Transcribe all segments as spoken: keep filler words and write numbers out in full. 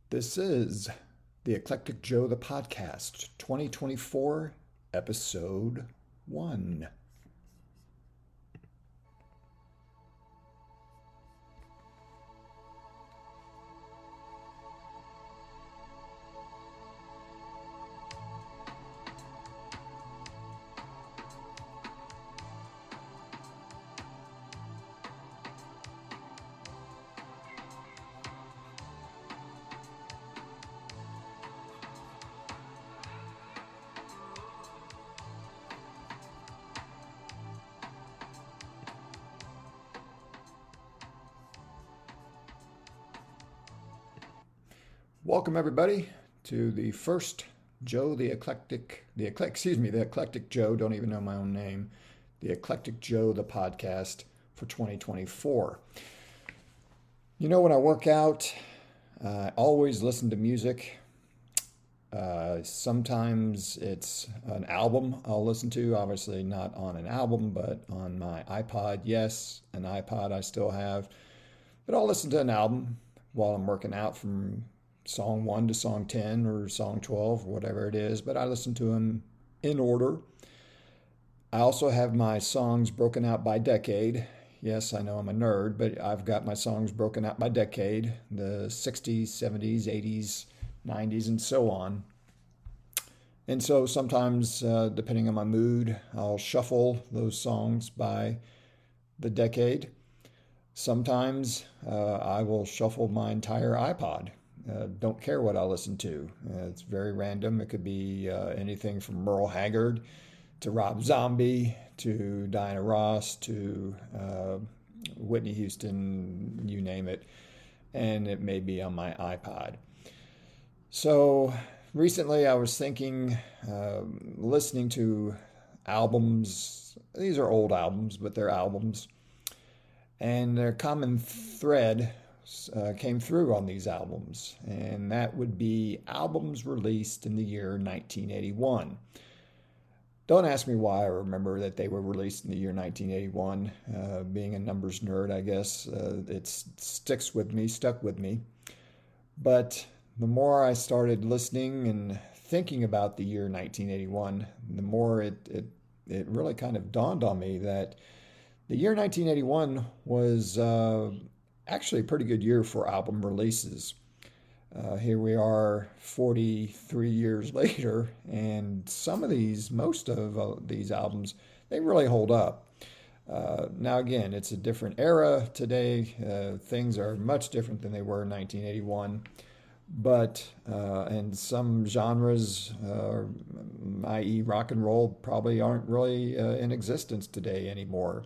This is the Eclectic Joe, the podcast, twenty twenty-four, episode one. Welcome everybody to the first Joe the Eclectic, the Eclectic, excuse me, the Eclectic Joe, don't even know my own name, the Eclectic Joe, the podcast for twenty twenty-four. You know, when I work out, I always listen to music. Uh, sometimes it's an album I'll listen to, obviously not on an album, but on my iPod. Yes, an iPod I still have, but I'll listen to an album while I'm working out from song one to song ten or song twelve, whatever it is, but I listen to them in order. I also have my songs broken out by decade. Yes, I know I'm a nerd, but I've got my songs broken out by decade, the sixties, seventies, eighties, nineties, and so on. And so sometimes, uh, depending on my mood, I'll shuffle those songs by the decade. Sometimes uh, I will shuffle my entire iPod. Uh, don't care what I listen to. Uh, it's very random. It could be uh, anything from Merle Haggard to Rob Zombie to Diana Ross to uh, Whitney Houston, you name it. And it may be on my iPod. So recently I was thinking, uh, listening to albums. These are old albums, but they're albums. And their common thread Uh, came through on these albums, and that would be albums released in the year nineteen eighty-one. Don't ask me why I remember that they were released in the year nineteen eighty-one. Uh, being a numbers nerd, I guess, uh, it sticks with me, stuck with me. But the more I started listening and thinking about the year nineteen eighty-one, the more it, it, it really kind of dawned on me that the year nineteen eighty-one was uh, actually a pretty good year for album releases. Uh, here we are forty-three years later, and some of these, most of uh, these albums, they really hold up. Uh, now again, it's a different era today. Uh, things are much different than they were in nineteen eighty-one. But, uh, and some genres, uh, that is rock and roll, probably aren't really uh, in existence today anymore.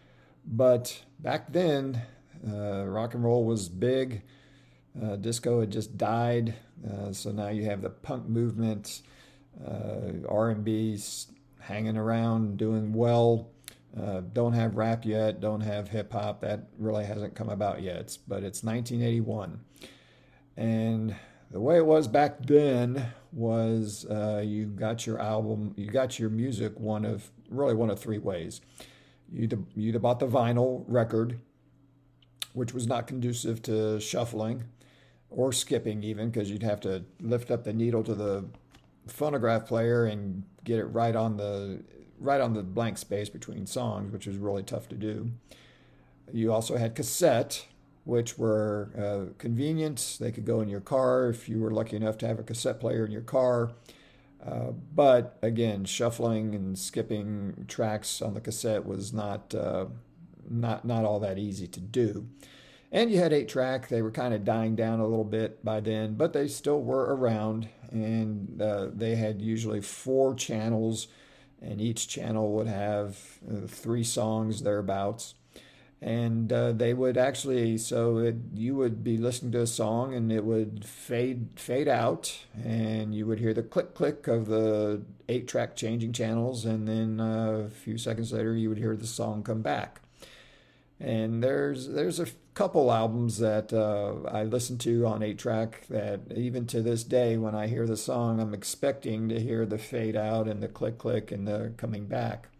But back then, Uh, rock and roll was big. Uh, disco had just died. Uh, so now you have the punk movement, uh, R and B's hanging around, doing well. Uh, don't have rap yet. Don't have hip hop. That really hasn't come about yet. But it's nineteen eighty-one. And the way it was back then was uh, you got your album, you got your music one of, really one of three ways. You'd, you'd bought the vinyl record, which was not conducive to shuffling or skipping even, because you'd have to lift up the needle to the phonograph player and get it right on the right on the blank space between songs, which was really tough to do. You also had cassette, which were uh, convenient. They could go in your car if you were lucky enough to have a cassette player in your car. Uh, but again, shuffling and skipping tracks on the cassette was not uh, not not all that easy to do. And you had eight track. They were kind of dying down a little bit by then, but they still were around, and uh, they had usually four channels, and each channel would have uh, three songs thereabouts. And uh, they would actually, so it, you would be listening to a song and it would fade fade out, and you would hear the click click of the eight track changing channels, and then uh, a few seconds later you would hear the song come back. And there's there's a couple albums that uh, I listen to on eight track that even to this day, when I hear the song, I'm expecting to hear the fade out and the click click and the coming back.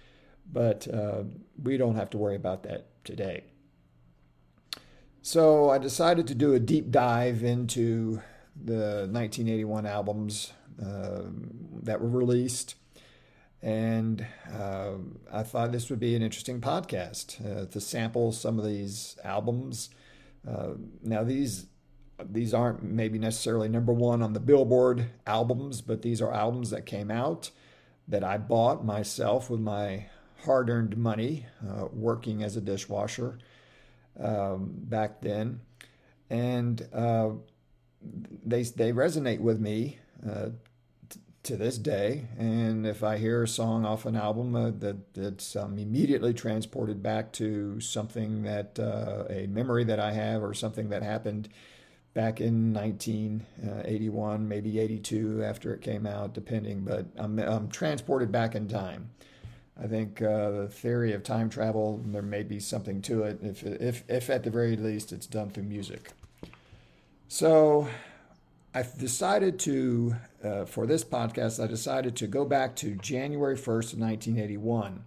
But uh, we don't have to worry about that today. So I decided to do a deep dive into the nineteen eighty-one albums uh, that were released. And uh, I thought this would be an interesting podcast uh, to sample some of these albums. Uh, now, these these aren't maybe necessarily number one on the Billboard albums, but these are albums that came out that I bought myself with my hard-earned money, uh, working as a dishwasher um, back then. And uh, they they resonate with me uh, t- to this day. And if I hear a song off an album, uh, that that's um, immediately transported back to something that uh, a memory that I have, or something that happened back in nineteen eighty-one, maybe eighty-two after it came out, depending. But I'm, I'm transported back in time. I think uh, the theory of time travel, there may be something to it, if, if, if at the very least it's done through music. So I've decided to, uh, for this podcast, I decided to go back to January first of nineteen eighty-one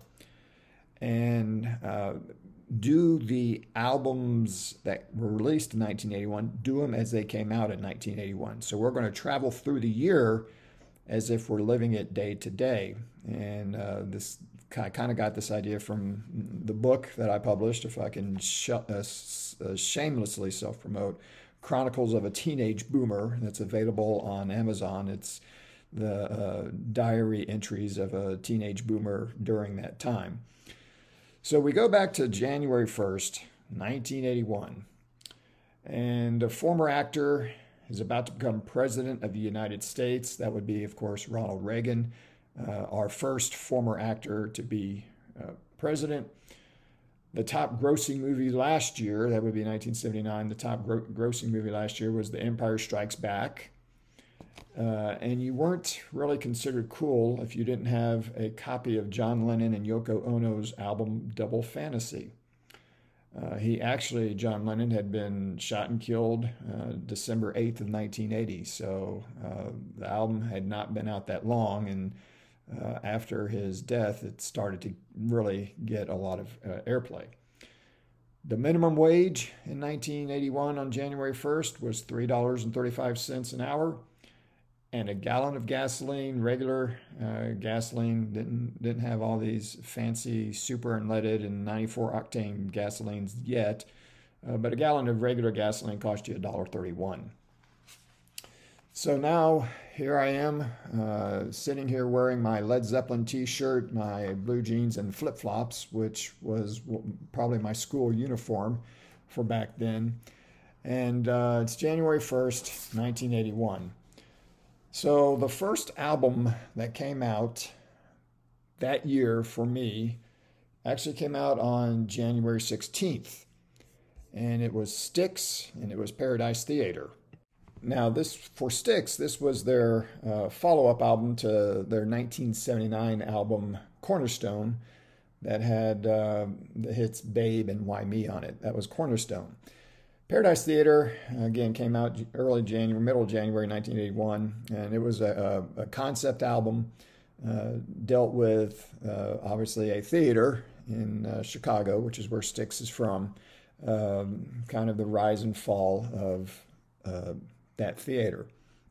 and uh, do the albums that were released in nineteen eighty-one, do them as they came out in nineteen eighty-one. So we're going to travel through the year as if we're living it day to day. And uh, this I kind of got this idea from the book that I published, if I can sh- uh, shamelessly self-promote, Chronicles of a Teenage Boomer, that's available on Amazon. It's the uh, diary entries of a teenage boomer during that time. So we go back to January first, nineteen eighty-one, and a former actor is about to become president of the United States. That would be, of course, Ronald Reagan, uh, our first former actor to be uh, president. The top grossing movie last year, that would be nineteen seventy-nine, the top gro- grossing movie last year was The Empire Strikes Back. Uh, and you weren't really considered cool if you didn't have a copy of John Lennon and Yoko Ono's album Double Fantasy. Uh, he actually, John Lennon, had been shot and killed uh, December eighth of nineteen eighty. So uh, the album had not been out that long, and uh, after his death, it started to really get a lot of uh, airplay. The minimum wage in nineteen eighty-one on January first was three dollars and thirty-five cents an hour. And a gallon of gasoline, regular uh, gasoline, didn't didn't have all these fancy super unleaded and ninety-four octane gasolines yet, uh, but a gallon of regular gasoline cost you one dollar and thirty-one cents. So now here I am, uh, sitting here wearing my Led Zeppelin t-shirt, my blue jeans, and flip-flops, which was probably my school uniform for back then. And uh, it's January first, nineteen eighty-one. So the first album that came out that year for me actually came out on January sixteenth. And it was Styx, and it was Paradise Theater. Now, this for Styx, this was their uh, follow-up album to their nineteen seventy-nine album Cornerstone that had uh, the hits Babe and Why Me on it. That was Cornerstone. Paradise Theater, again, came out early January, middle of January nineteen eighty-one, and it was a, a, a concept album, uh, dealt with, uh, obviously, a theater in uh, Chicago, which is where Styx is from, um, kind of the rise and fall of uh, that theater.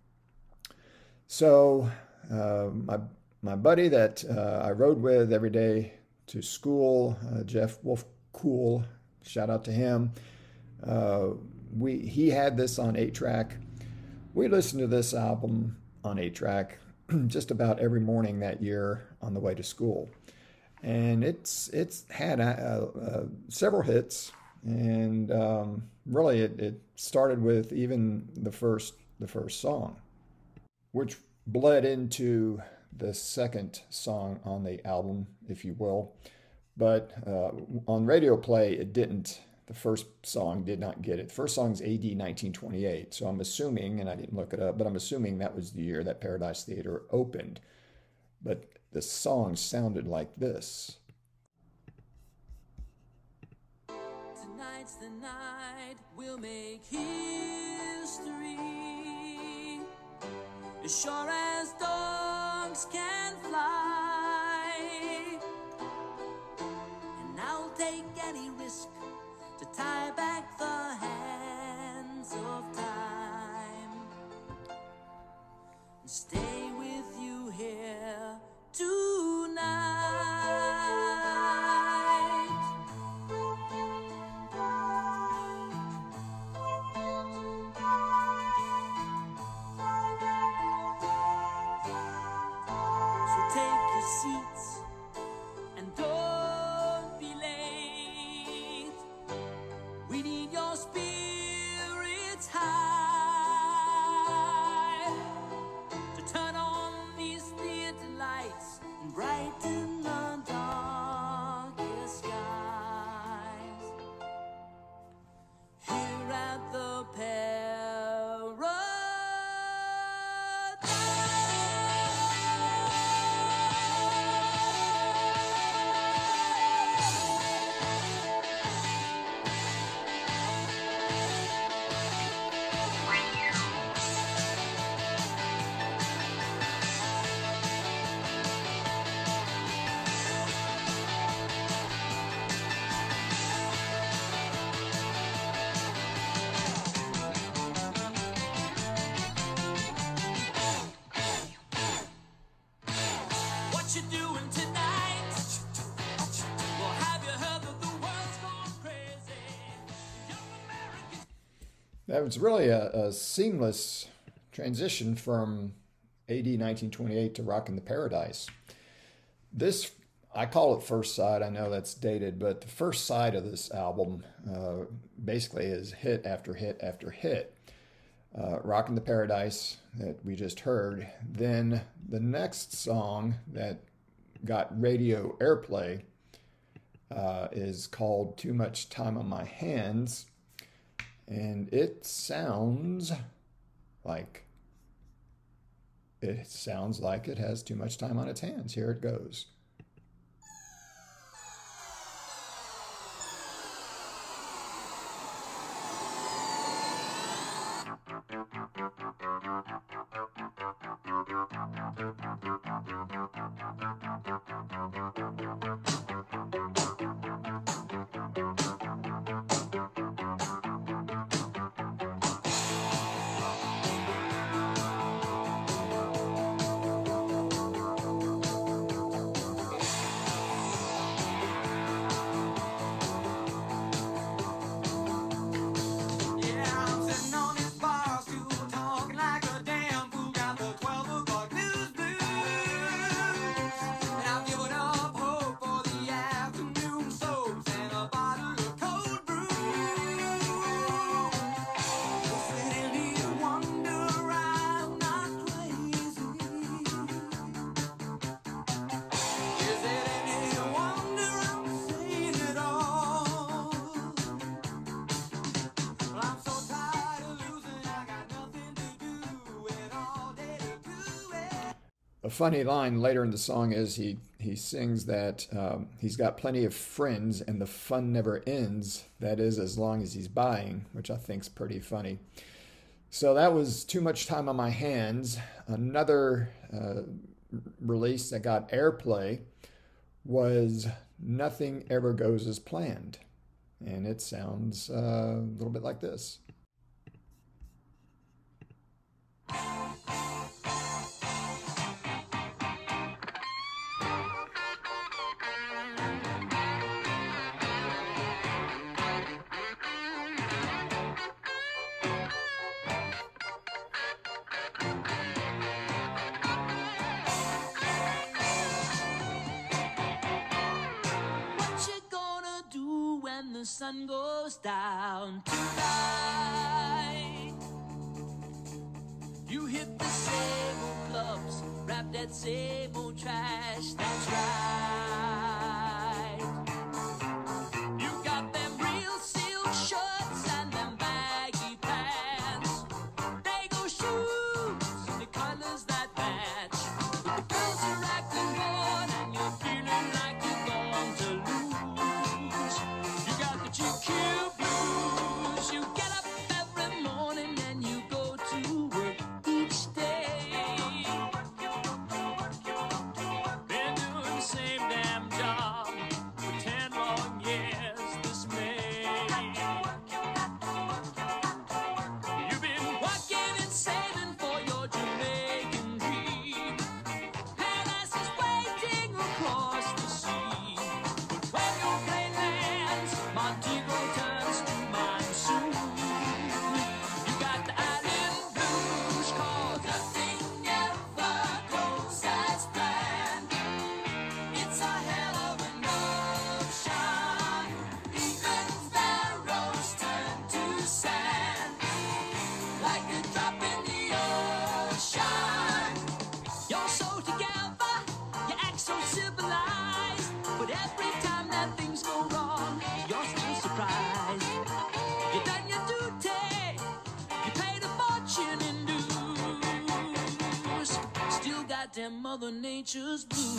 So uh, my, my buddy that uh, I rode with every day to school, uh, Jeff Wolfcool, shout out to him, Uh, we he had this on eight track. We listened to this album on eight track just about every morning that year on the way to school, and it's it's had uh, uh, several hits, and um, really it, it started with even the first the first song, which bled into the second song on the album, if you will, but uh, on radio play it didn't. The first song did not get it. The first song is A D nineteen twenty-eight. So I'm assuming, and I didn't look it up, but I'm assuming that was the year that Paradise Theater opened. But the song sounded like this. Tonight's the night we'll make history. As sure as dogs can fly. And I'll take any risk to tie back the hands of time. stay with you here tonight. So take your seats and don't be late. We need your spirits high to turn on these theater lights and brighten the darkest skies. Here at the What you doing tonight? Well, have you heard that the world's gone crazy? Young Americans. That was really a, a seamless transition from A D nineteen twenty-eight to Rockin' the Paradise. This, I call it First Side. I know that's dated, but the first side of this album uh, basically is hit after hit after hit. Uh, Rockin' the Paradise that we just heard. Then the next song that got radio airplay uh, is called Too Much Time on My Hands. And it sounds like it sounds like it has too much time on its hands. Here it goes. Yeah, I'm sitting on this bar stool talking like a damn fool. Got the twelve o'clock news blues. And I've given up hope for the afternoon soaps and a bottle of cold brew. Sitting here wonder I'm not crazy. Is it any wonder I'm saying it all? Well, I'm so tired of losing, I got nothing to do and all day to do it. A funny line later in the song is he, he sings that um, he's got plenty of friends and the fun never ends. That is, as long as he's buying, which I think's pretty funny. So that was Too Much Time on My Hands. Another uh, release that got airplay was Nothing Ever Goes as Planned. And it sounds uh, a little bit like this. What you gonna do when the sun goes down tonight? You hit the same old clubs, rap that same old trash, that's right. You got them real silk shirts and them baggy pants. They go shoes in the colors that match. The girls are acting bored and you're feeling like you're going to lose. You got the G Q blues. You get up every morning and you go to work each day. Been doing the same damn goddamn Mother Nature's blues.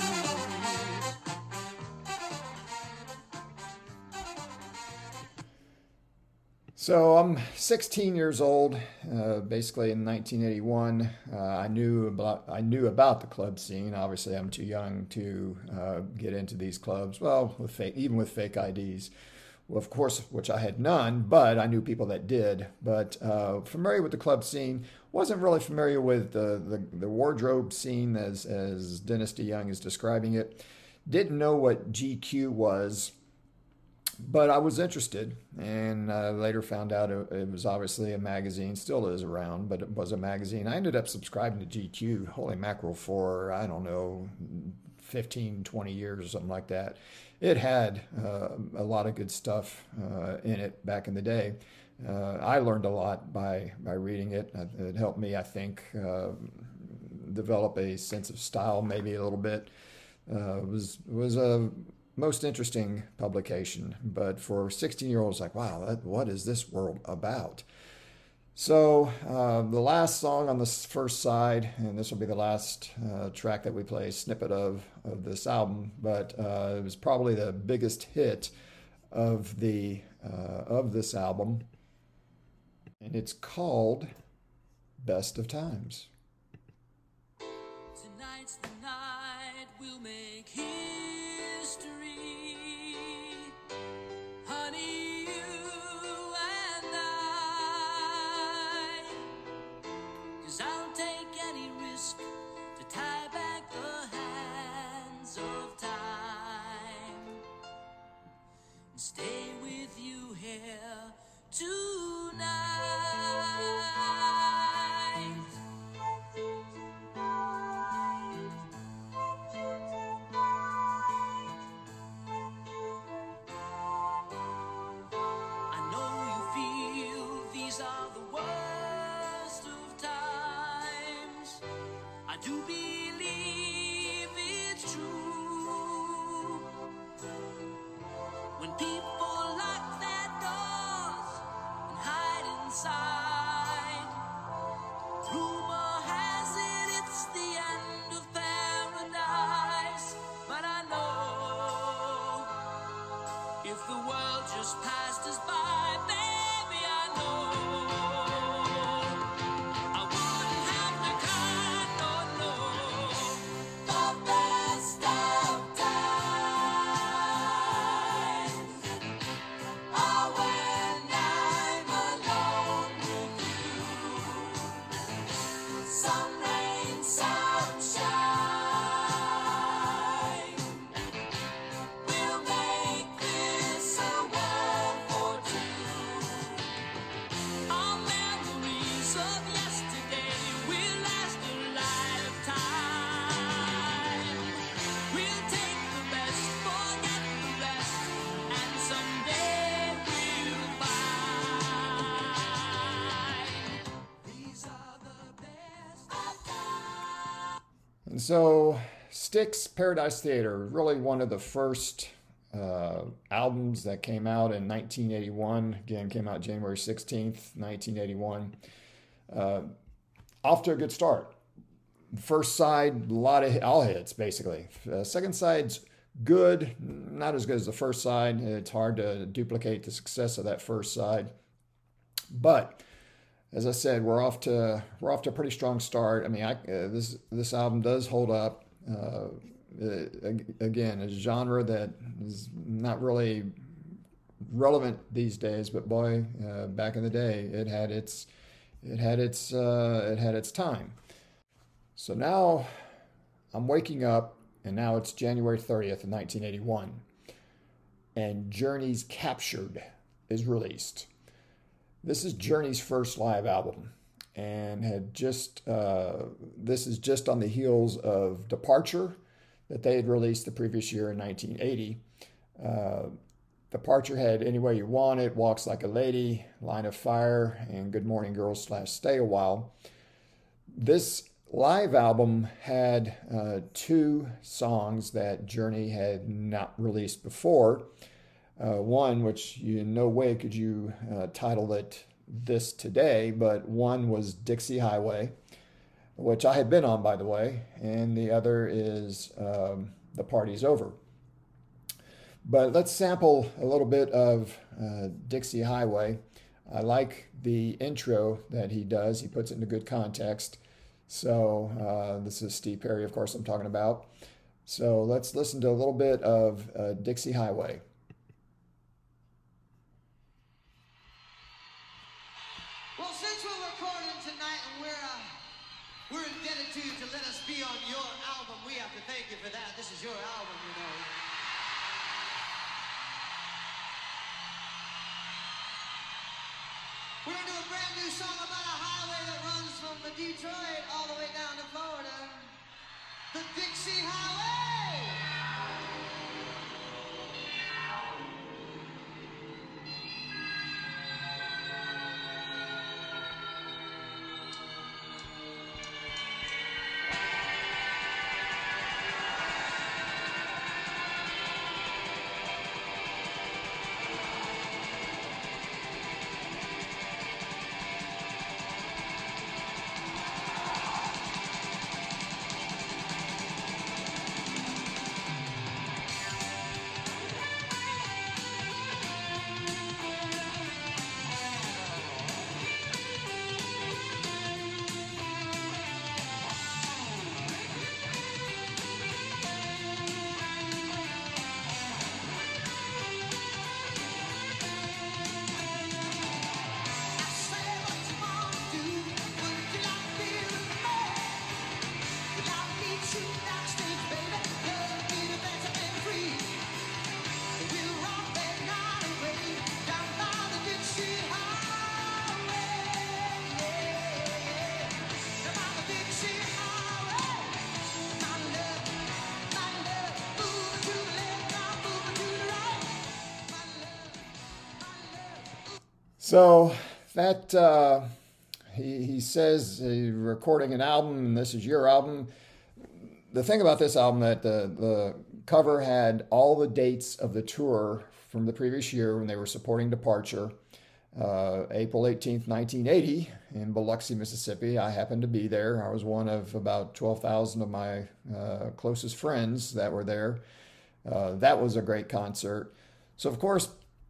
So I'm sixteen years old. Uh, basically, in nineteen eighty-one, uh, I knew about I knew about the club scene. Obviously, I'm too young to uh, get into these clubs. Well, with fake, even with fake I Ds, well, of course, which I had none, but I knew people that did. But uh, familiar with the club scene, wasn't really familiar with the the, the wardrobe scene as as Dennis DeYoung is describing it. Didn't know what G Q was. But I was interested, and uh, later found out it, it was obviously a magazine, still is around, but it was a magazine. I ended up subscribing to G Q, holy mackerel, for, I don't know, fifteen, twenty years or something like that. It had uh, a lot of good stuff uh, in it back in the day. Uh, I learned a lot by, by reading it. It helped me, I think, uh, develop a sense of style maybe a little bit. Uh, it was, it was a... most interesting publication, but for sixteen year olds, like, wow, that, what is this world about? So uh, the last song on the first side, and this will be the last uh, track that we play, snippet of, of this album, but uh, it was probably the biggest hit of the uh, of this album, and it's called Best of Times. Tonight's the night we'll make history. Honey, you and I. 'Cause I'll take any risk to tie back the hands of time and stay with you here tonight. I do believe it's true. When people lock their doors and hide inside, rumor has it it's the end of paradise. But I know if the world just passed us by, baby, I know And so Styx Paradise Theater, really one of the first uh, albums that came out in nineteen eighty-one. Again, came out January sixteenth, nineteen eighty-one. Uh, off to a good start. First side, a lot of all hits, basically. Uh, second side's good, not as good as the first side. It's hard to duplicate the success of that first side. But as I said, we're off to we're off to a pretty strong start. I mean, I, uh, this this album does hold up. Uh, it, again, a genre that is not really relevant these days, but boy, uh, back in the day, it had its it had its uh, it had its time. So now I'm waking up, and now it's January thirtieth of nineteen eighty-one, and Journey's Captured is released. This is Journey's first live album, and had just uh, this is just on the heels of Departure that they had released the previous year in nineteen eighty. Uh, Departure had Any Way You Want It, Walks Like a Lady, Line of Fire, and Good Morning Girl slash Stay a While. This live album had uh, two songs that Journey had not released before. Uh, one, which you, in no way could you uh, title it this today, but one was Dixie Highway, which I had been on, by the way, and the other is um, The Party's Over. But let's sample a little bit of uh, Dixie Highway. I like the intro that he does. He puts it into good context. So uh, this is Steve Perry, of course, I'm talking about. So let's listen to a little bit of uh, Dixie Highway. Well, since we're recording tonight and we're uh, we're indebted to you to let us be on your album, we have to thank you for that. This is your album, you know. We're gonna do a brand new song about a highway that runs from Detroit all the way down to Florida. The Dixie Highway! So that uh, he, he says he's recording an album and this is your album. The thing about this album that the, the cover had all the dates of the tour from the previous year when they were supporting Departure. Uh, April eighteenth, nineteen eighty in Biloxi, Mississippi. I happened to be there. I was one of about twelve thousand of my uh, closest friends that were there. Uh, that was a great concert. So, of course,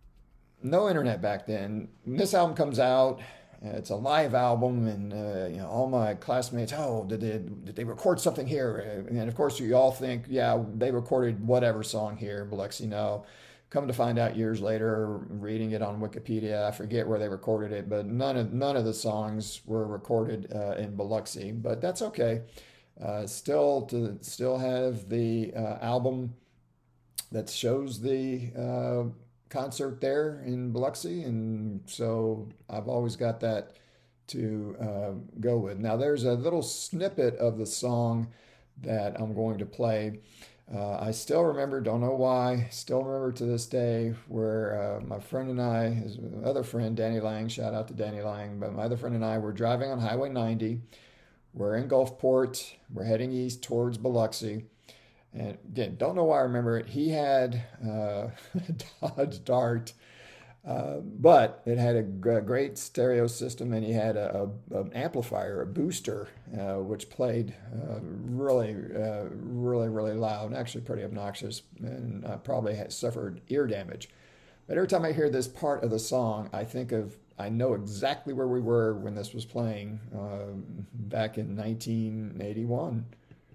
no internet back then. When this album comes out, it's a live album, and uh, you know, all my classmates, oh, did they did they record something here? And of course, you all think, yeah, they recorded whatever song here in Biloxi. No, come to find out years later, reading it on Wikipedia, I forget where they recorded it, but none of none of the songs were recorded uh, in Biloxi. But that's okay. Uh, still to still have the uh, album that shows the uh, concert there in Biloxi, and so I've always got that to uh, go with. Now there's a little snippet of the song that I'm going to play. Uh, I still remember, don't know why, still remember to this day where uh, my friend and I, his other friend, Danny Lang, shout out to Danny Lang, but my other friend and I were driving on Highway ninety. We're in Gulfport. We're heading east towards Biloxi. And again, don't know why I remember it. He had uh, a Dodge Dart, uh, but it had a g- great stereo system, and he had a, a, an amplifier, a booster, uh, which played uh, really, uh, really, really loud, and actually pretty obnoxious, and uh, probably had suffered ear damage. But every time I hear this part of the song, I think of, I know exactly where we were when this was playing uh, back in nineteen eighty-one.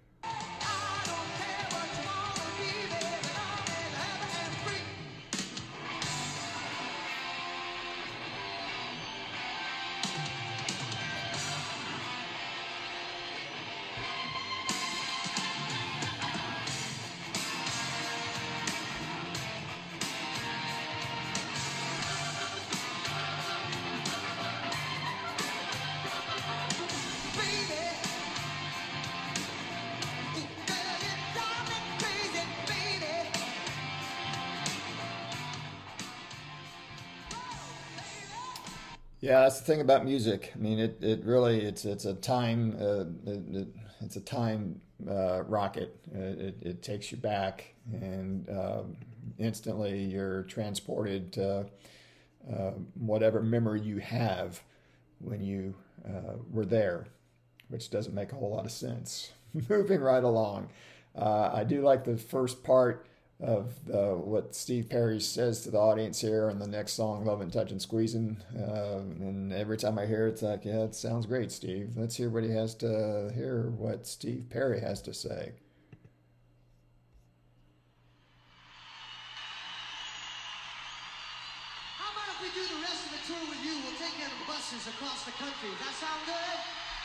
Yeah, that's the thing about music. I mean, it, it really it's it's a time uh, it, it, it's a time uh, rocket. It, it, it takes you back, and um, instantly you're transported to uh, whatever memory you have when you uh, were there. which doesn't make a whole lot of sense. Moving right along. Uh, I do like the first part of uh, what Steve Perry says to the audience here in the next song, Lovin', Touchin', Squeezin'. Uh, and every time I hear it, it's like, yeah, it sounds great, Steve. Let's hear what he has to hear, what Steve Perry has to say. How about if we do the rest of the tour with you? We'll take in buses across the country. Does that sound good?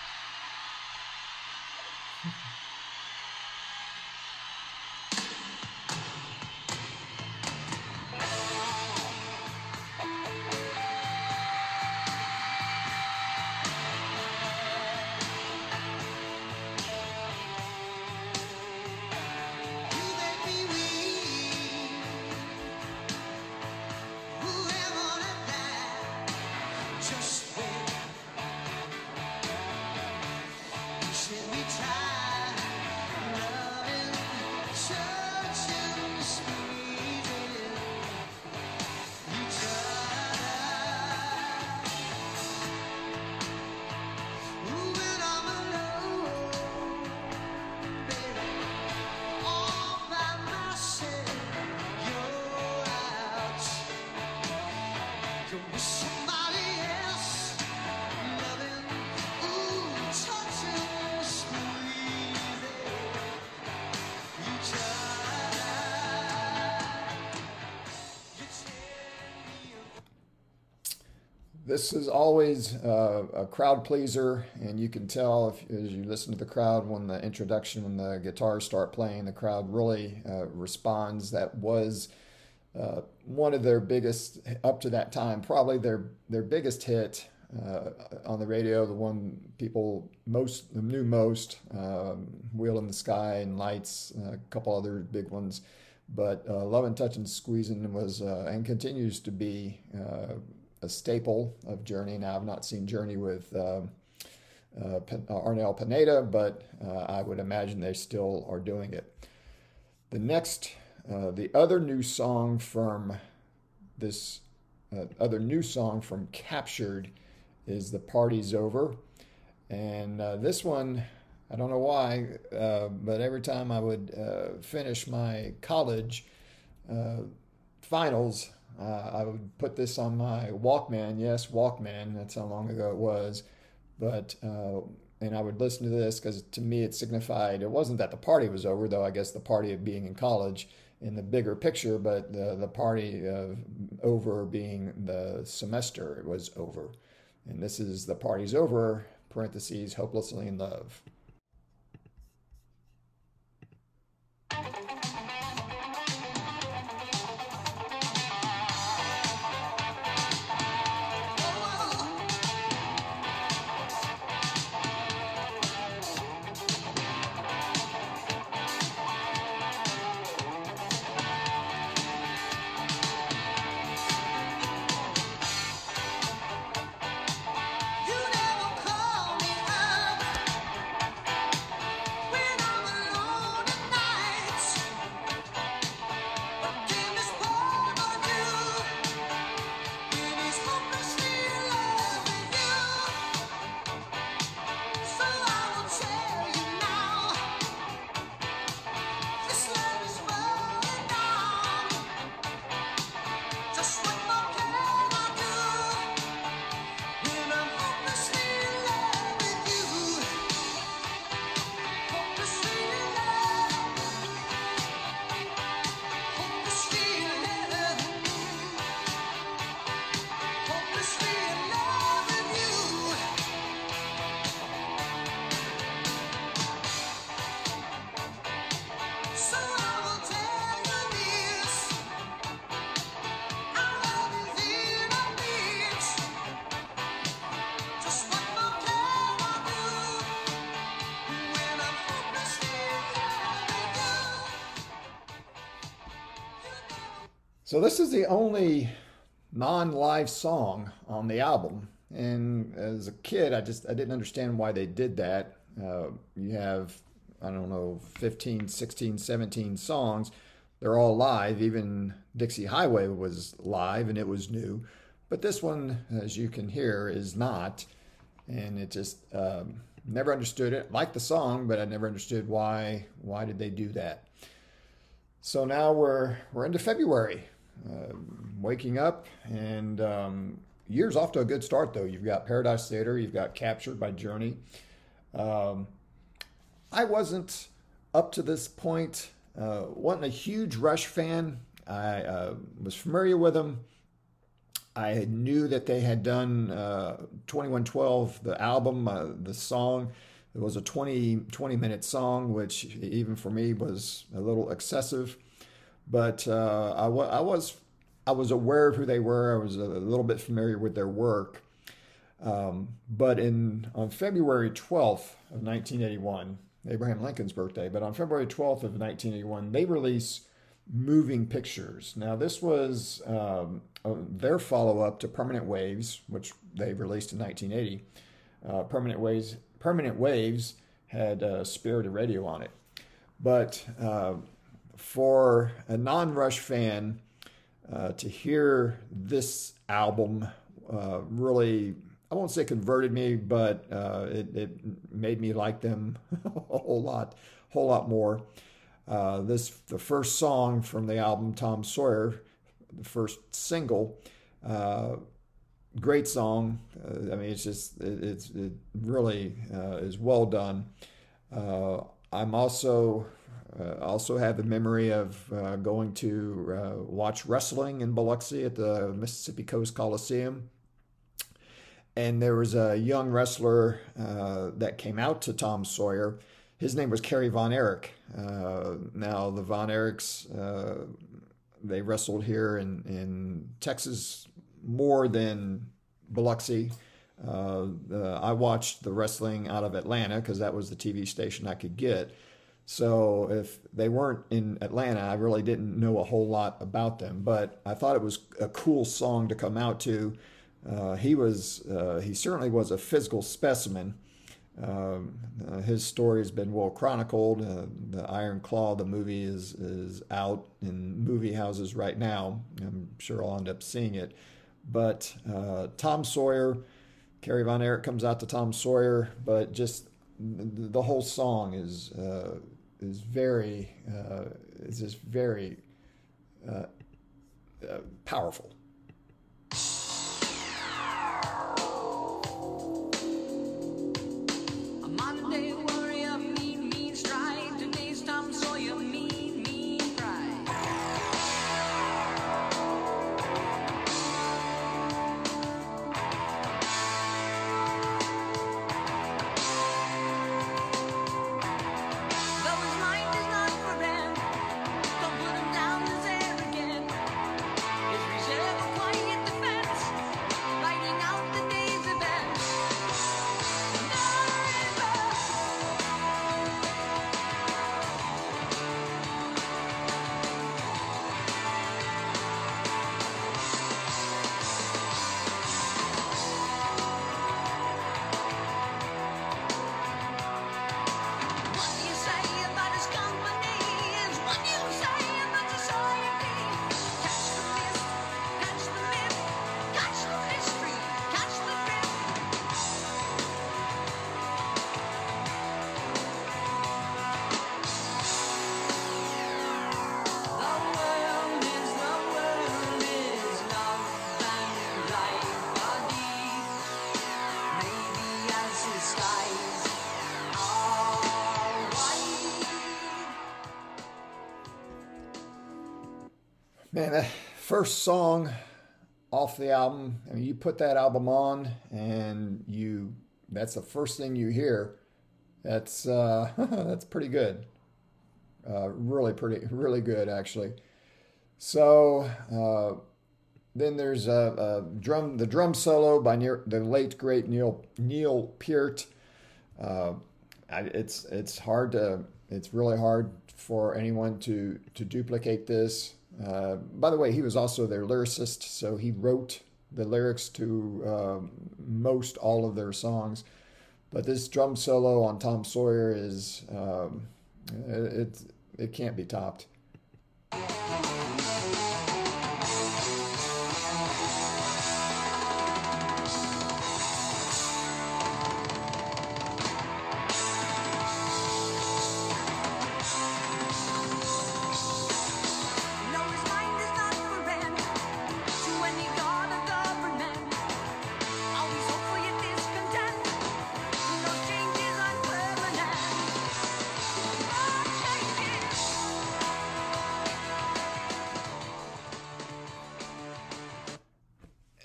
You make me weak. Whoever that died, just wait. You said we tried loving, searching, squeezing each other. Ooh, when I'm alone, baby, all by myself, you're out. You're with somebody else, loving, ooh, touching, squeezing each other. You tear me apart. This is always uh, a crowd pleaser, and you can tell if as you listen to the crowd when the introduction, when the guitars start playing, the crowd really uh, responds. That was uh, one of their biggest, up to that time, probably their their biggest hit uh, on the radio, the one people most knew most, um, Wheel in the Sky and Lights, a couple other big ones. But uh, Lovin', Touchin', Squeezin' was uh, and continues to be uh, a staple of Journey. Now, I've not seen Journey with um, uh, P- uh, Arnel Pineda, but uh, I would imagine they still are doing it. The next, uh, the other new song from this, uh, other new song from Captured is The Party's Over. And uh, this one, I don't know why, uh, but every time I would uh, finish my college uh, finals, uh, I would put this on my Walkman. Yes, Walkman. That's how long ago it was. But uh, and I would listen to this because to me it signified it wasn't that the party was over, though I guess the party of being in college in the bigger picture, but the the party of over being the semester was over. And this is The Party's Over, parentheses, Hopelessly in Love. You never call me up when I'm alone at night. But then this part of you, it is hopelessly in love with you. So I will tell you now, this love is falling down. Just what more can I do? When I'm hopelessly in love with you, hopelessly in love, hopelessly in love, hopelessly in love with you. So I will tell you this, our love is in our midst. Just what more can I do when I'm hopelessly in love with you? So this is the only non-live song on the album, and as a kid, I just I didn't understand why they did that. Uh, you have I don't know fifteen, sixteen, seventeen songs. They're all live. Even Dixie Highway was live, and it was new. But this one, as you can hear, is not, and it just um, never understood it. Liked the song, but I never understood why. Why did they do that? So now we're we're into February, uh, waking up, and um, year's off to a good start. Though you've got Paradise Theater, you've got Captured by Journey. Um, I wasn't up to this point, uh, wasn't a huge Rush fan. I uh, was familiar with them. I knew that they had done uh, twenty-one twelve, the album, uh, the song. It was a twenty, twenty minute song, which even for me was a little excessive. But uh, I, w- I was I was aware of who they were. I was a little bit familiar with their work. Um, but in on February twelfth of nineteen eighty-one, Abraham Lincoln's birthday, but on February twelfth of nineteen eighty-one, they released Moving Pictures. Now, this was um, uh, their follow-up to Permanent Waves, which they released in nineteen eighty. Uh, Permanent Waves Permanent Waves had uh, Spirited Radio on it. But uh, for a non-Rush fan, uh, to hear this album uh, really, I won't say converted me, but uh, it, it made me like them a whole lot, whole lot more. Uh, this the first song from the album, Tom Sawyer, the first single. Uh, great song. Uh, I mean, it's just it, it's it really uh, is well done. Uh, I'm also uh, also have the memory of uh, going to uh, watch wrestling in Biloxi at the Mississippi Coast Coliseum. And there was a young wrestler uh, that came out to Tom Sawyer. His name was Kerry Von Erich. Uh, now, the Von Erichs, uh, they wrestled here in, in Texas more than Biloxi. Uh, the, I watched the wrestling out of Atlanta because that was the T V station I could get. So if they weren't in Atlanta, I really didn't know a whole lot about them. But I thought it was a cool song to come out to. Uh, he was, uh, he certainly was a physical specimen. Um, uh, his story has been well chronicled. Uh, the Iron Claw, the movie, is is out in movie houses right now. I'm sure I'll end up seeing it. But uh, Tom Sawyer, Kerry Von Erich comes out to Tom Sawyer, but just the, the whole song is uh, is very uh, is just very uh, uh, powerful. Man, that first song off the album, I mean, you put that album on and you, that's the first thing you hear. That's, uh, that's pretty good. Uh, really pretty, really good, actually. So, uh, then there's a, a drum, the drum solo by near, the late great Neil, Neil Peart. Uh, it's, it's hard to, it's really hard for anyone to, to duplicate this. Uh, by the way, he was also their lyricist, so he wrote the lyrics to uh, most all of their songs. But this drum solo on Tom Sawyer is, um, it, it can't be topped.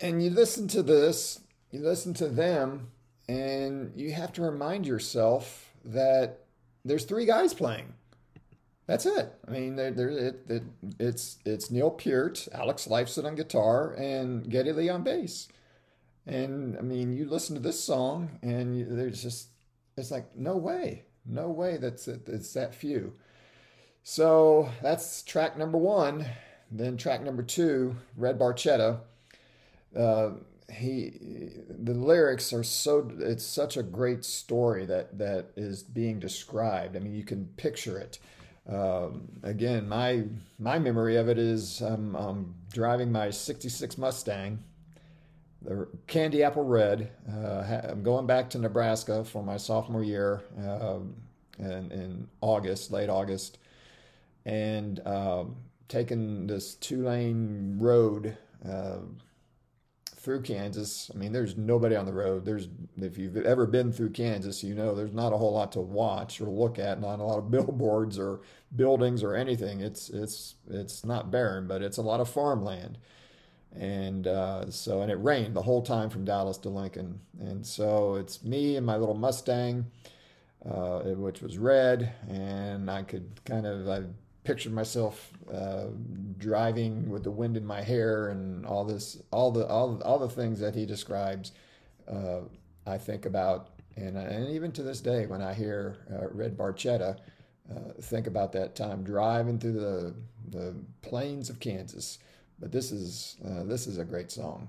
and you listen to this, you listen to them, and you have to remind yourself that there's three guys playing. That's it. I mean, there, there, it, it, it's it's Neil Peart, Alex Lifeson on guitar, and Geddy Lee on bass. And I mean, you listen to this song, and you, there's just it's like no way, no way that's it, it's that few. So that's track number one. Then track number two, Red Barchetta. Uh, he the lyrics are so it's such a great story that that is being described. I mean, you can picture it. Um, again, my my memory of it is um, I'm driving my sixty-six Mustang, the candy apple red. Uh, I'm going back to Nebraska for my sophomore year um, in, in August, late August, and um, taking this two-lane road uh, through Kansas. I mean, there's nobody on the road. There's, if you've ever been through Kansas, you know there's not a whole lot to watch or look at. Not a lot of billboards or buildings or anything. It's it's it's not barren, but it's a lot of farmland. And uh, so, and it rained the whole time from Dallas to Lincoln. And so it's me and my little Mustang, uh, which was red, and I could kind of I pictured myself uh, driving with the wind in my hair and all this, all the all all the things that he describes. Uh, I think about, and and even to this day, when I hear uh, Red Barchetta, uh, think about that time driving through the the plains of Kansas. But this is uh, this is a great song.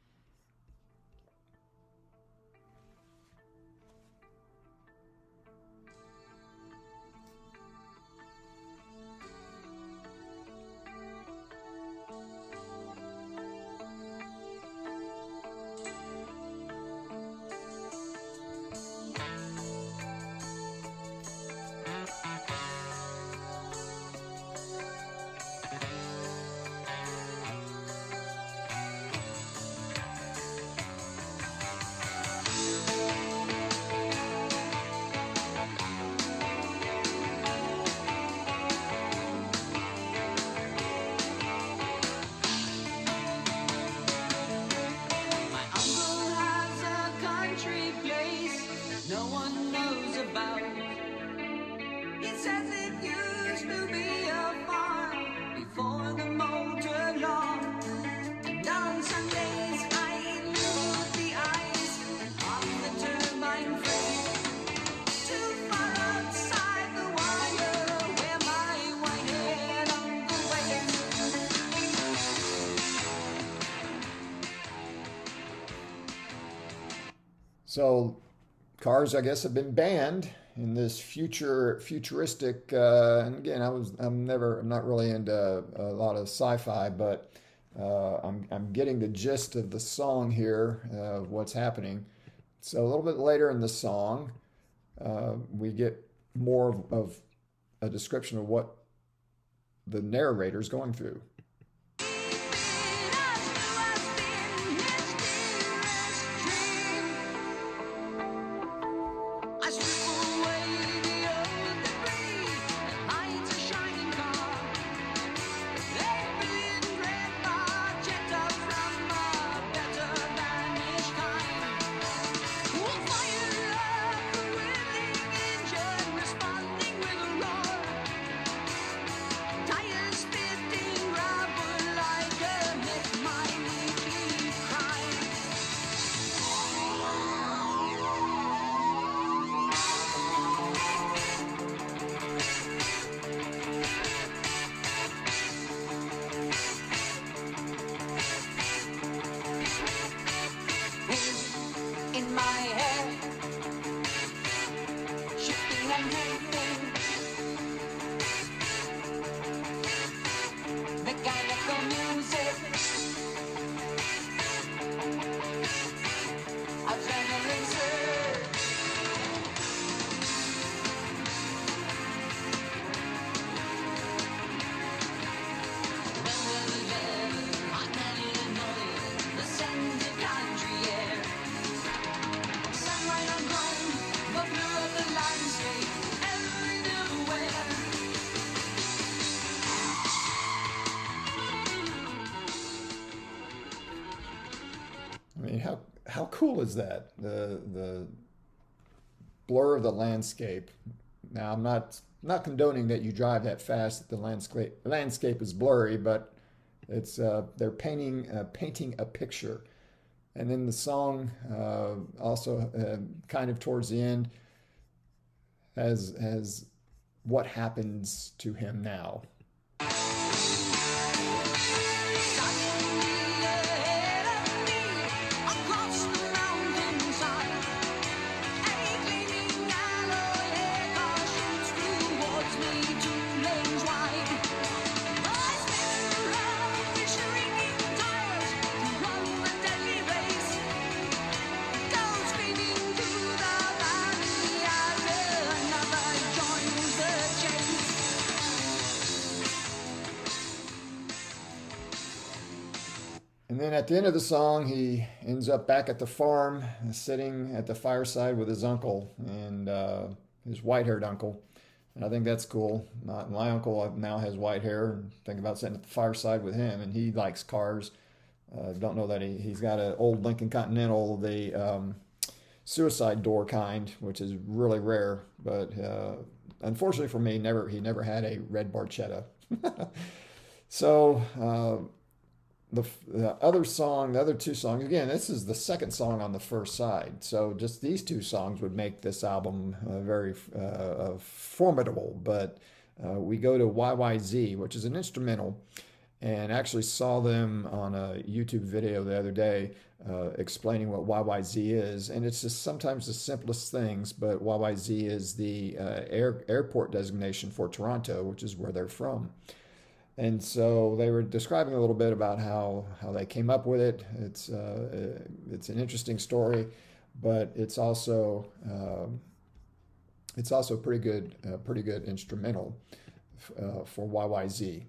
So cars, I guess, have been banned in this future futuristic. Uh, and again, I was I'm never I'm not really into a lot of sci-fi, but uh, I'm I'm getting the gist of the song here uh, of what's happening. So a little bit later in the song, uh, we get more of, of a description of what the narrator is going through. Sunlight on ground, the blue of the landscape, everything. cool is that? The the blur of the landscape. Now, I'm not not condoning that you drive that fast that the landscape landscape is blurry, but it's uh, they're painting uh, painting a picture. And then the song uh, also uh, kind of towards the end has has what happens to him now. And then at the end of the song, he ends up back at the farm, sitting at the fireside with his uncle and uh, his white-haired uncle. And I think that's cool. My, my uncle now has white hair. And think about sitting at the fireside with him, and he likes cars. Uh, don't know that he, he's got an old Lincoln Continental, the um, suicide door kind, which is really rare. But uh, unfortunately for me, never he never had a red Barchetta. so... Uh, The, the other song, the other two songs, again, this is the second song on the first side. So just these two songs would make this album uh, very uh, formidable. But uh, we go to Y Y Z, which is an instrumental, and actually saw them on a YouTube video the other day uh, explaining what Y Y Z is. And it's just sometimes the simplest things, but Y Y Z is the uh, air, airport designation for Toronto, which is where they're from. And so they were describing a little bit about how, how they came up with it. It's uh, it's an interesting story, but it's also um, it's also pretty good uh, pretty good instrumental uh, for Y Y Z.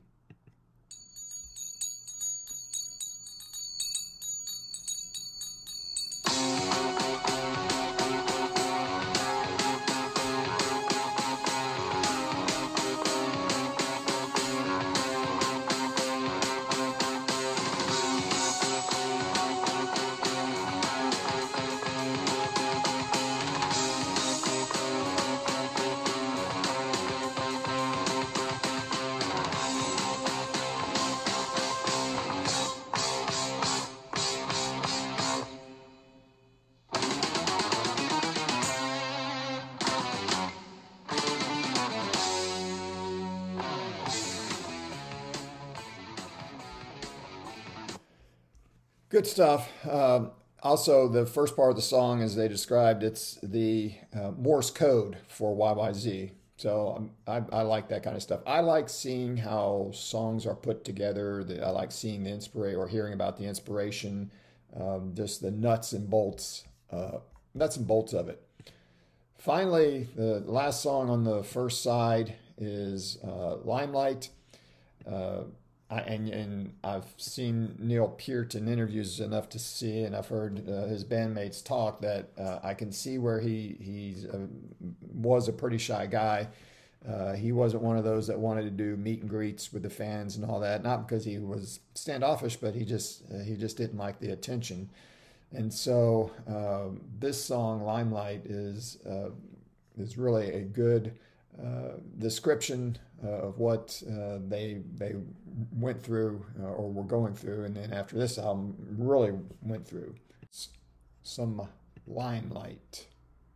Good stuff. Um, also, the first part of the song, as they described, it's the uh, Morse code for Y Y Z. So um, I, I like that kind of stuff. I like seeing how songs are put together. The, I like seeing the inspiration or hearing about the inspiration, um, just the nuts and bolts, uh, nuts and bolts of it. Finally, the last song on the first side is uh, Limelight. Uh, I, and, and I've seen Neil Peart in interviews enough to see, and I've heard uh, his bandmates talk that uh, I can see where he he uh, was a pretty shy guy. Uh, he wasn't one of those that wanted to do meet and greets with the fans and all that. Not because he was standoffish, but he just uh, he just didn't like the attention. And so um, this song, Limelight, is uh, is really a good uh, description uh, of what uh, they they went through uh, or were going through, and then after this album really went through S- some Limelight.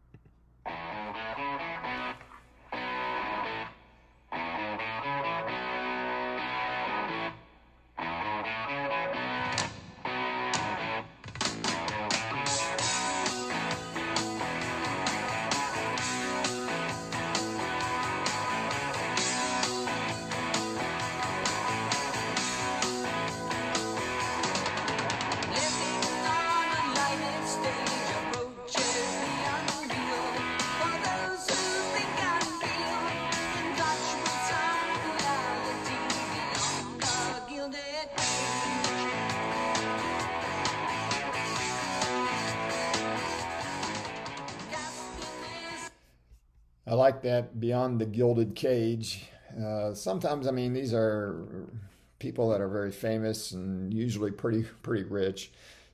I like that, Beyond the Gilded Cage. Uh, sometimes, I mean, these are people that are very famous and usually pretty pretty rich.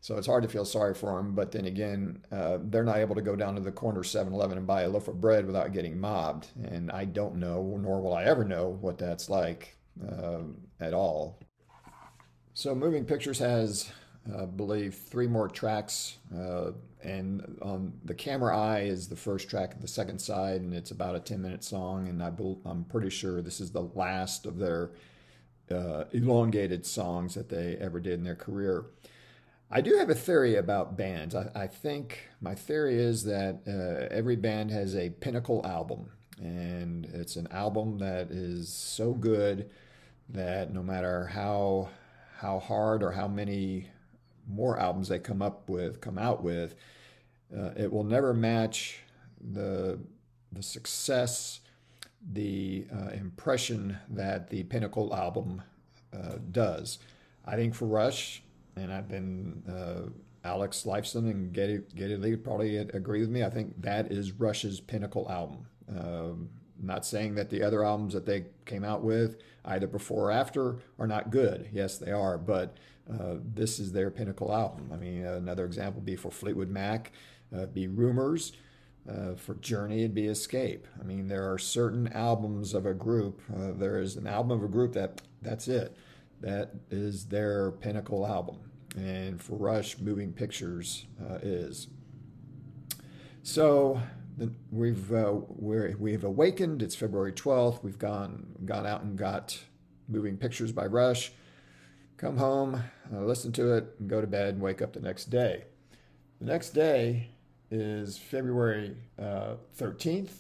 So it's hard to feel sorry for them. But then again, uh, they're not able to go down to the corner seven eleven and buy a loaf of bread without getting mobbed. And I don't know, nor will I ever know what that's like um, at all. So Moving Pictures has, uh, I believe, three more tracks. Uh, and on the Camera Eye is the first track of the second side, and it's about a ten minute song. And I bel I'm pretty sure this is the last of their uh, elongated songs that they ever did in their career. I do have a theory about bands. I, I think my theory is that uh, every band has a pinnacle album, and it's an album that is so good that no matter how how hard or how many more albums they come up with, come out with, uh, it will never match the the success, the uh, impression that the pinnacle album uh, does. I think for Rush, and I've been, uh, Alex Lifeson and Geddy, Geddy Lee probably agree with me. I think that is Rush's pinnacle album. Um, not saying that the other albums that they came out with, either before or after, are not good. Yes, they are, but uh, this is their pinnacle album. I mean, another example would be for Fleetwood Mac, uh, be Rumors. Uh, for Journey, it'd be Escape. I mean, there are certain albums of a group. Uh, there is an album of a group that that's it. That is their pinnacle album. And for Rush, Moving Pictures uh, is. So the, we've uh, we're, we've awakened. It's February twelfth. We've gone gone out and got Moving Pictures by Rush. Come home, uh, listen to it, and go to bed and wake up the next day. The next day is February uh, thirteenth.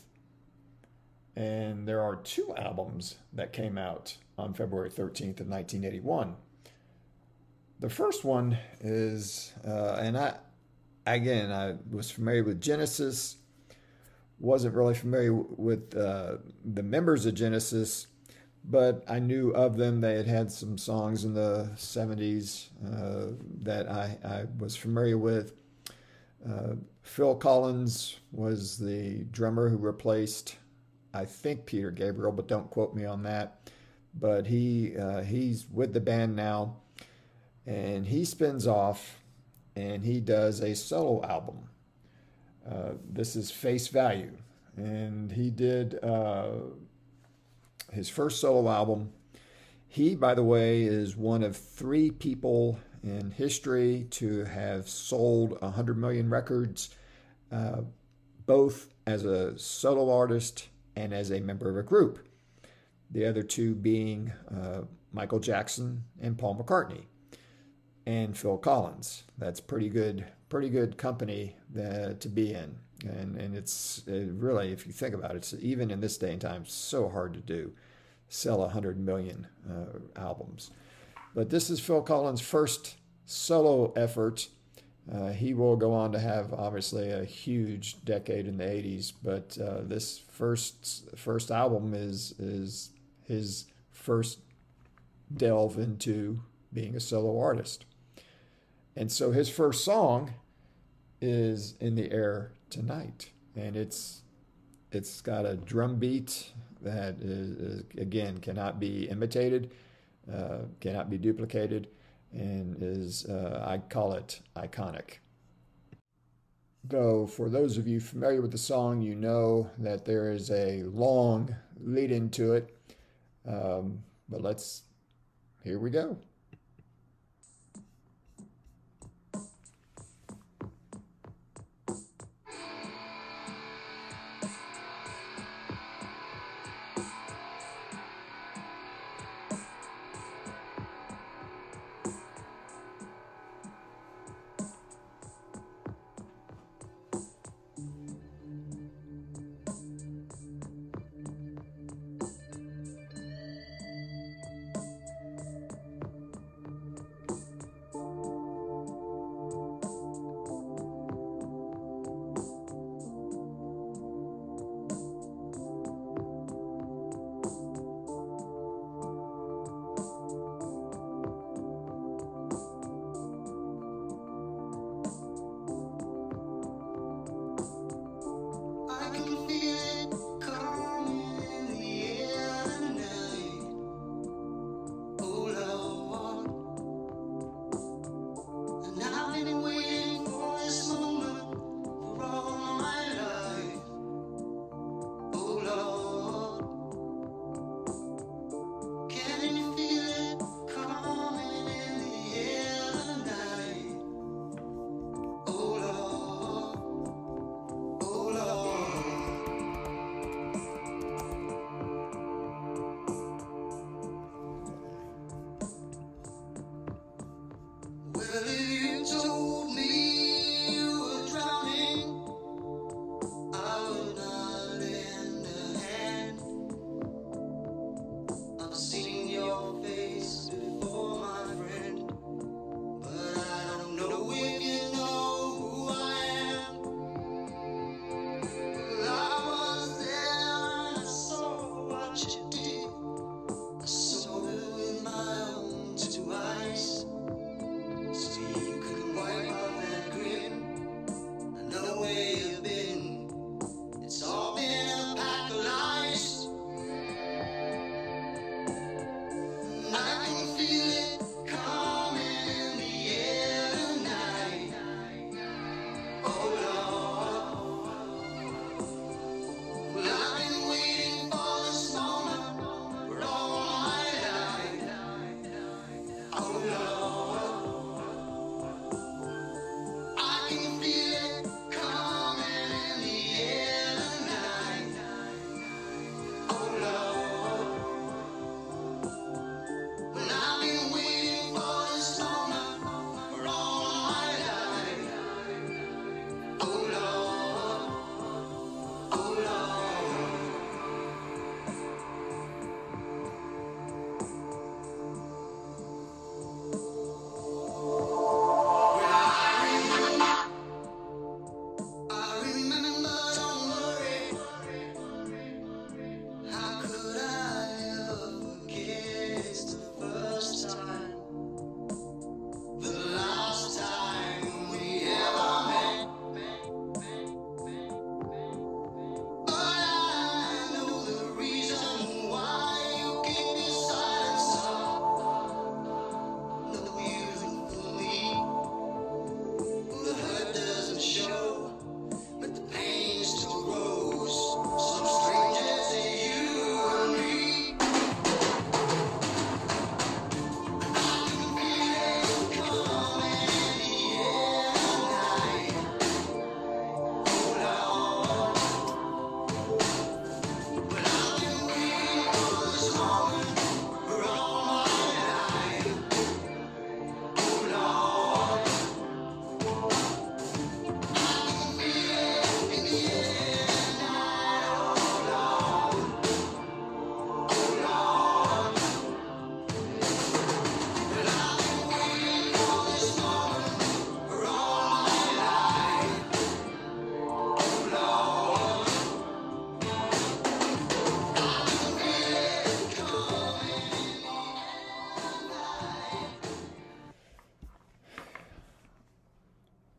And there are two albums that came out on February thirteenth of nineteen eighty-one. The first one is, uh, and I, again, I was familiar with Genesis, wasn't really familiar with uh, the members of Genesis, but I knew of them. They had had some songs in the seventies uh, that I, I was familiar with. Uh, Phil Collins was the drummer who replaced, I think, Peter Gabriel, but don't quote me on that. But he uh, he's with the band now, and he spins off, and he does a solo album. Uh, this is Face Value, and he did uh, his first solo album. He, by the way, is one of three people in history to have sold one hundred million records, uh, both as a solo artist and as a member of a group. The other two being uh, Michael Jackson and Paul McCartney, and Phil Collins. That's pretty good, pretty good company uh, to be in. And and it's it really, if you think about it, it's even in this day and time, so hard to do, sell one hundred million uh, albums. But this is Phil Collins' first solo effort. Uh, he will go on to have, obviously, a huge decade in the eighties, but uh, this first first album is is his first delve into being a solo artist. And so his first song is In the Air Tonight, and it's it's got a drum beat that is, is again cannot be imitated, uh, cannot be duplicated, and is, uh, I call it, iconic. Though, for those of you familiar with the song, you know that there is a long lead into it. Um, but let's, here we go.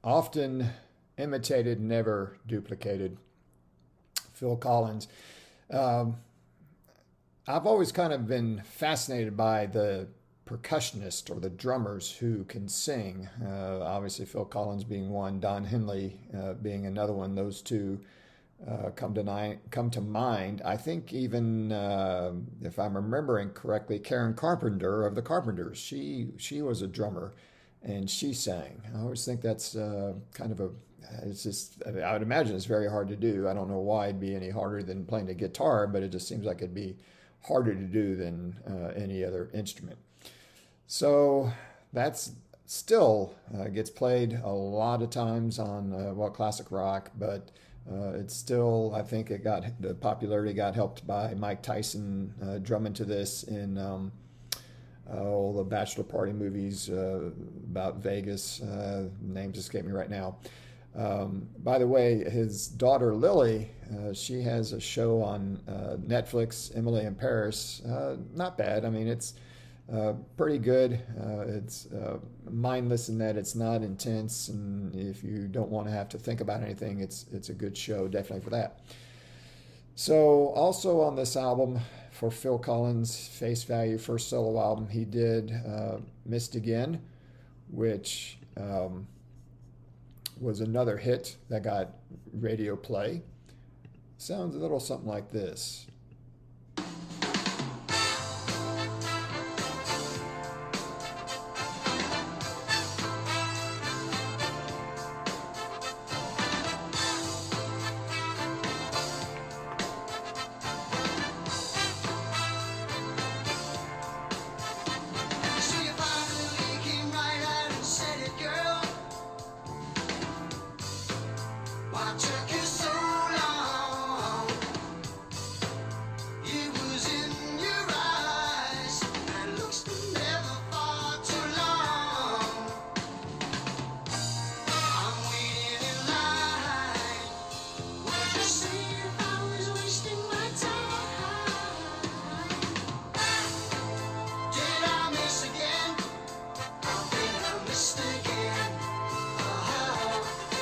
often imitated, never duplicated. Phil Collins. Um, I've always kind of been fascinated by the percussionists or the drummers who can sing. Uh, obviously, Phil Collins being one, Don Henley uh, being another one. Those two uh, come to ni- come to mind. I think even uh, if I'm remembering correctly, Karen Carpenter of the Carpenters. She she was a drummer, and she sang. I always think that's uh, kind of a It's just, I would imagine it's very hard to do. I don't know why it'd be any harder than playing the guitar, but it just seems like it'd be harder to do than uh, any other instrument. So that's still uh, gets played a lot of times on, uh, well, classic rock, but uh, it's still, I think it got, the popularity got helped by Mike Tyson uh, drumming to this in um, all the bachelor party movies uh, about Vegas. Uh, names escape me right now. Um, by the way, his daughter Lily, uh, she has a show on uh, Netflix, Emily in Paris. Uh, not bad. I mean, it's uh, pretty good. Uh, it's uh, mindless in that it's not intense, and if you don't want to have to think about anything, it's it's a good show, definitely for that. So, also on this album for Phil Collins' Face Value first solo album, he did uh, "Missed Again," which Um, was another hit that got radio play. Sounds a little something like this. So you finally came right out and said it, girl. Why took you so long? It was in your eyes, and looks never far too long. I'm waiting in line. Would you say if I was wasting my time? Did I miss again? I think I missed again. Oh.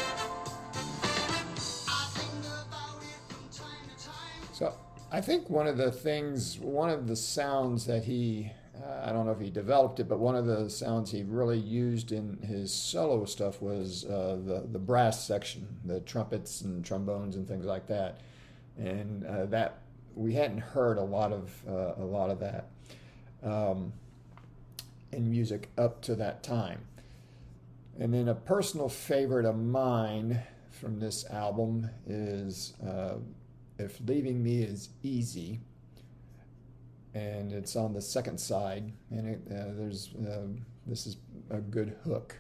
I think about it from time to time. So I think one of the things, one of the sounds that he, uh, I don't know if he developed it, but one of the sounds he really used in his solo stuff was uh, the, the brass section, the trumpets and trombones and things like that. And uh, that, we hadn't heard a lot of, uh, a lot of that um, in music up to that time. And then a personal favorite of mine from this album is uh, If Leaving Me Is Easy. And it's on the second side. And it, uh, there's uh, this is a good hook.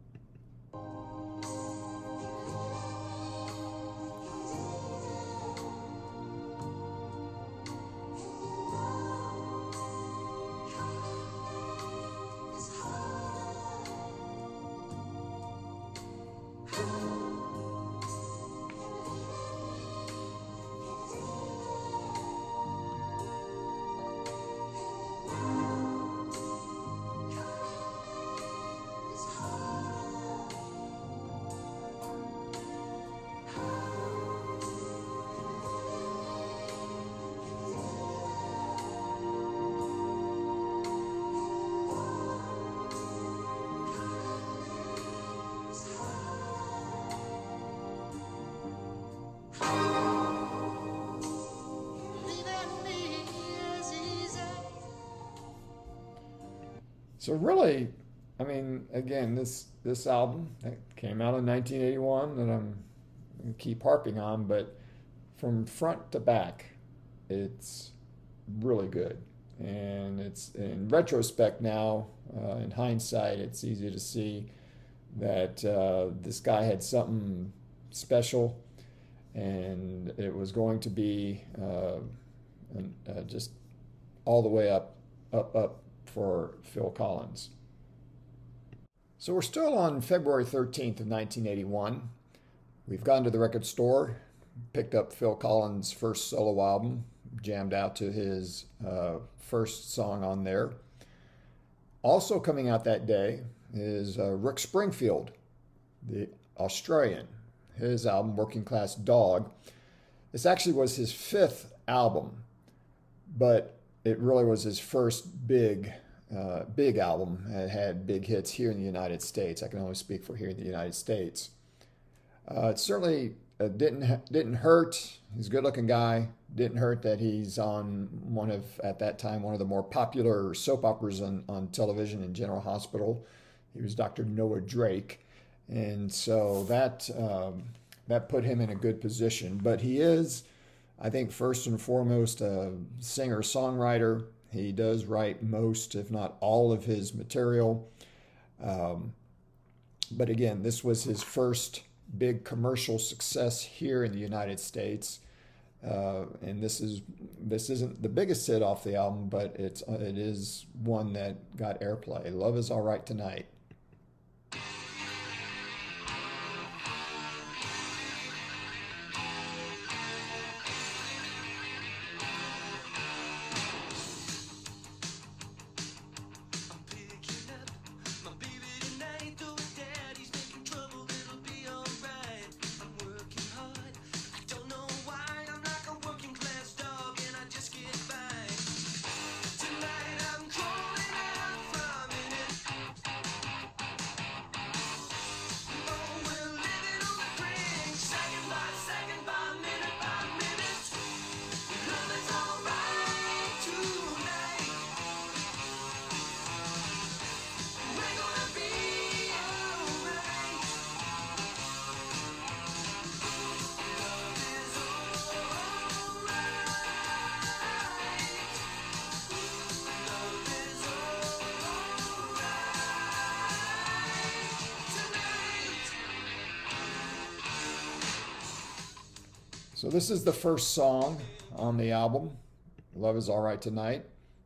So really, I mean, again, this this album that came out in nineteen eighty-one that I'm going to keep harping on, but from front to back, it's really good. And it's in retrospect now, uh, in hindsight, it's easy to see that uh, this guy had something special, and it was going to be uh, an, uh, just all the way up, up, up for Phil Collins. So we're still on February thirteenth of nineteen eighty-one. We've gone to the record store, picked up Phil Collins' first solo album, jammed out to his uh, first song on there. Also coming out that day is uh, Rick Springfield, the Australian. His album, Working Class Dog. This actually was his fifth album, but it really was his first big, uh, big album. It had big hits here in the United States. I can only speak for here in the United States. Uh, it certainly uh, didn't didn't hurt. He's a good-looking guy. Didn't hurt that he's on one of, at that time, one of the more popular soap operas on, on television in General Hospital. He was Doctor Noah Drake. And so that um, that put him in a good position. But he is, I think, first and foremost, a singer-songwriter. He does write most, if not all, of his material. Um, but again, this was his first big commercial success here in the United States. Uh, and this is this isn't the biggest hit off the album, but it's uh, it is one that got airplay. Love Is All Right Tonight. So this is the first song on the album, Love Is All Right Tonight.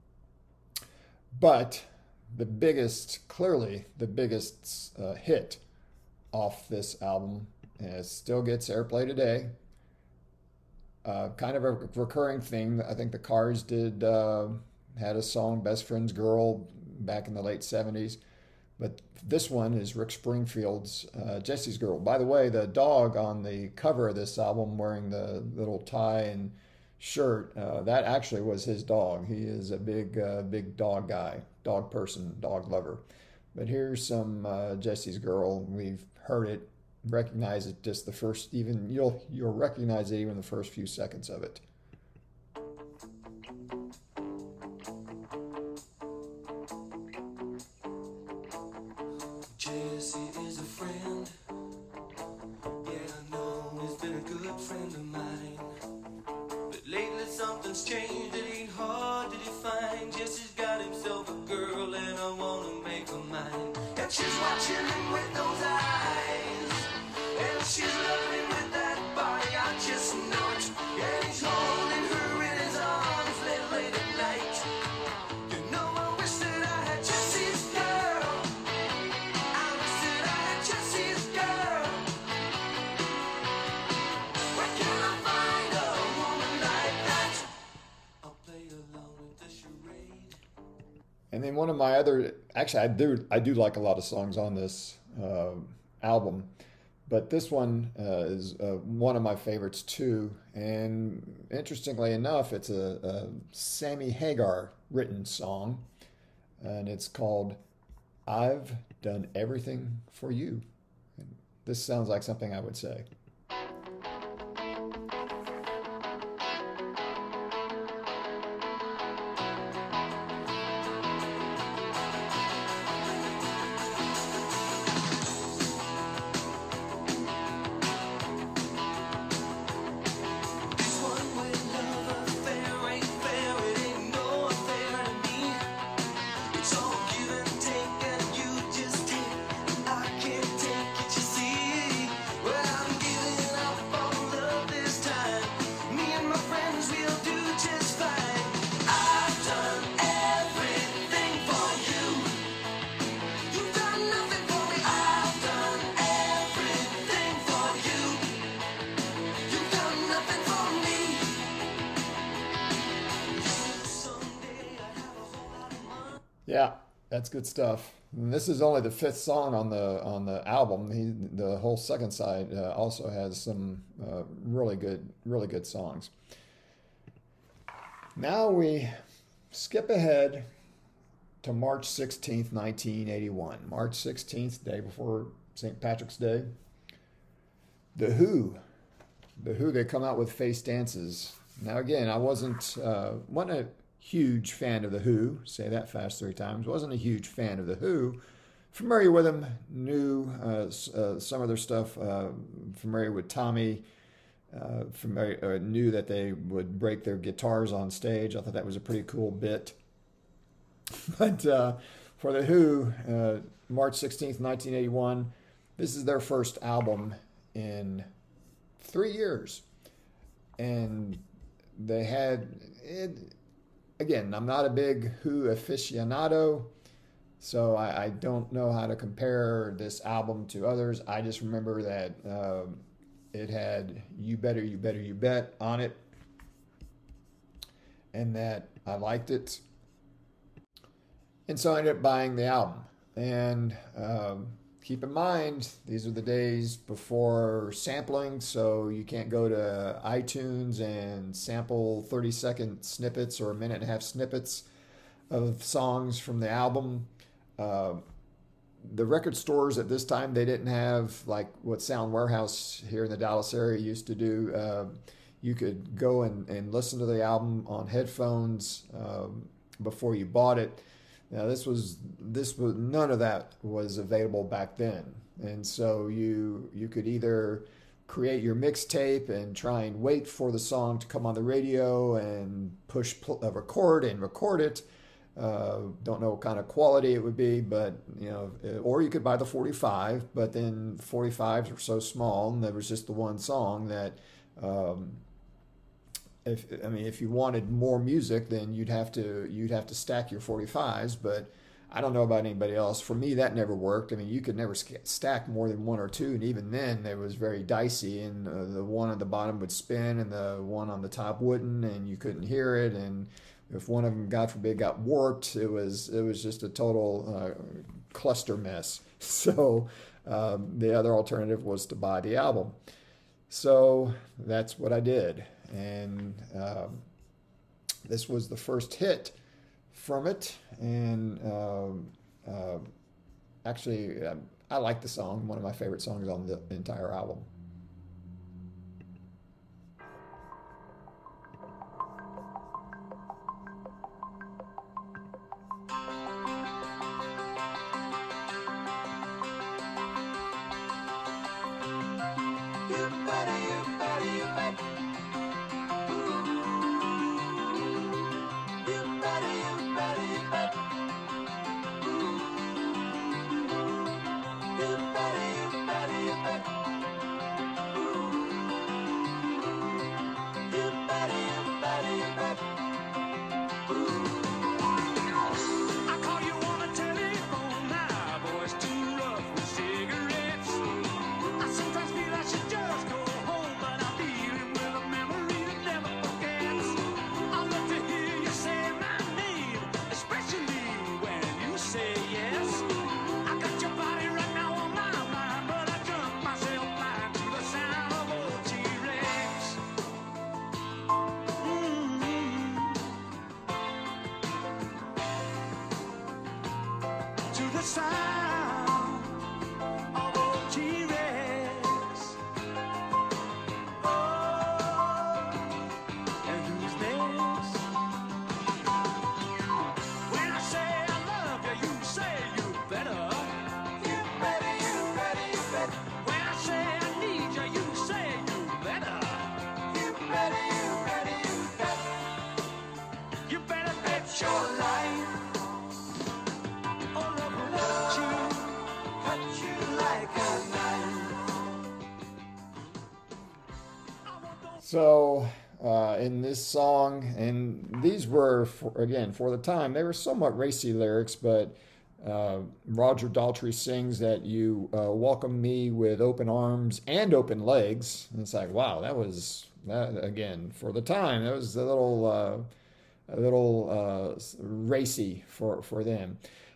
But the biggest, clearly the biggest uh, hit off this album, and it still gets airplay today. Uh, kind of a recurring theme. I think the Cars did, uh, had a song, Best Friend's Girl, back in the late seventies. But this one is Rick Springfield's uh, Jesse's Girl. By the way, the dog on the cover of this album wearing the little tie and shirt, uh, that actually was his dog. He is a big, uh, big dog guy, dog person, dog lover. But here's some uh, Jesse's Girl. We've heard it, recognize it just the first, even, you'll, you'll recognize it even the first few seconds of it. Jesse is a friend. Yeah, I know he's been a good friend of mine. But lately something's changed. It ain't hard to define. Jesse's got himself a girl, and I wanna make her mine. And she's watching him with those eyes, and she's loving with that body. I just know it. And he's holding her in his arms late, late at night. You know, I wish that I had Jesse's girl. I wish that I had Jesse's girl. Where can I find a woman like that? I'll play along with the charade. And then one of my other, actually, I do I do like a lot of songs on this uh, album, but this one uh, is uh, one of my favorites too. And interestingly enough, it's a, a Sammy Hagar written song, and it's called "I've Done Everything for You." And this sounds like something I would say. This one with love affair ain't fair, it ain't no affair to me. It's all give and take, and you just take. I can't take it, you see. Well, I'm giving up on love this time. Me and my friends, we'll do just fine. I've done everything for you. You've done nothing for me. I've done everything for you. You've done nothing for me. Someday I have a whole lot of money. Yeah, that's good stuff. And this is only the fifth song on the on the album. He, the whole second side uh, also has some uh, really good, really good songs. Now we skip ahead to March sixteenth, nineteen eighty-one. March sixteenth, day before Saint Patrick's Day. The Who. The Who, they come out with Face Dances. Now again, I wasn't, uh, wasn't a huge fan of The Who. Say that fast three times. Wasn't a huge fan of The Who. Familiar with them, knew uh, uh, some of their stuff, uh, familiar with Tommy, uh, familiar, uh, knew that they would break their guitars on stage. I thought that was a pretty cool bit. But uh, for The Who, uh, March sixteenth, nineteen eighty-one, this is their first album in three years. And they had, it, again, I'm not a big Who aficionado, so I, I don't know how to compare this album to others. I just remember that uh, it had You Better, You Better, You Bet on it, and that I liked it. And so I ended up buying the album. And um, keep in mind, these are the days before sampling, so you can't go to iTunes and sample thirty second snippets or a minute and a half snippets of songs from the album. Uh, the record stores at this time, they didn't have like what Sound Warehouse here in the Dallas area used to do. Uh, you could go and, and listen to the album on headphones um, before you bought it. Now this was this was none of that was available back then, and so you you could either create your mixtape and try and wait for the song to come on the radio and push pl- uh, record and record it. Uh, don't know what kind of quality it would be, but you know, or you could buy the forty-five. But then forty-fives were so small, and there was just the one song that. Um, If, I mean, if you wanted more music, then you'd have to you'd have to stack your forty-fives. But I don't know about anybody else. For me, that never worked. I mean, you could never stack more than one or two, and even then, it was very dicey. And uh, the one on the bottom would spin, and the one on the top wouldn't, and you couldn't hear it. And if one of them, God forbid, got warped, it was it was just a total uh, cluster mess. So um, the other alternative was to buy the album. So that's what I did. And um, this was the first hit from it. And um, uh, actually, uh, I like the song, one of my favorite songs on the entire album. So uh, in this song, and these were, for, again, for the time, they were somewhat racy lyrics, but uh, Roger Daltrey sings that you uh, welcome me with open arms and open legs. And it's like, wow, that was, that again, for the time, that was a little, uh, a little uh, racy for, for them.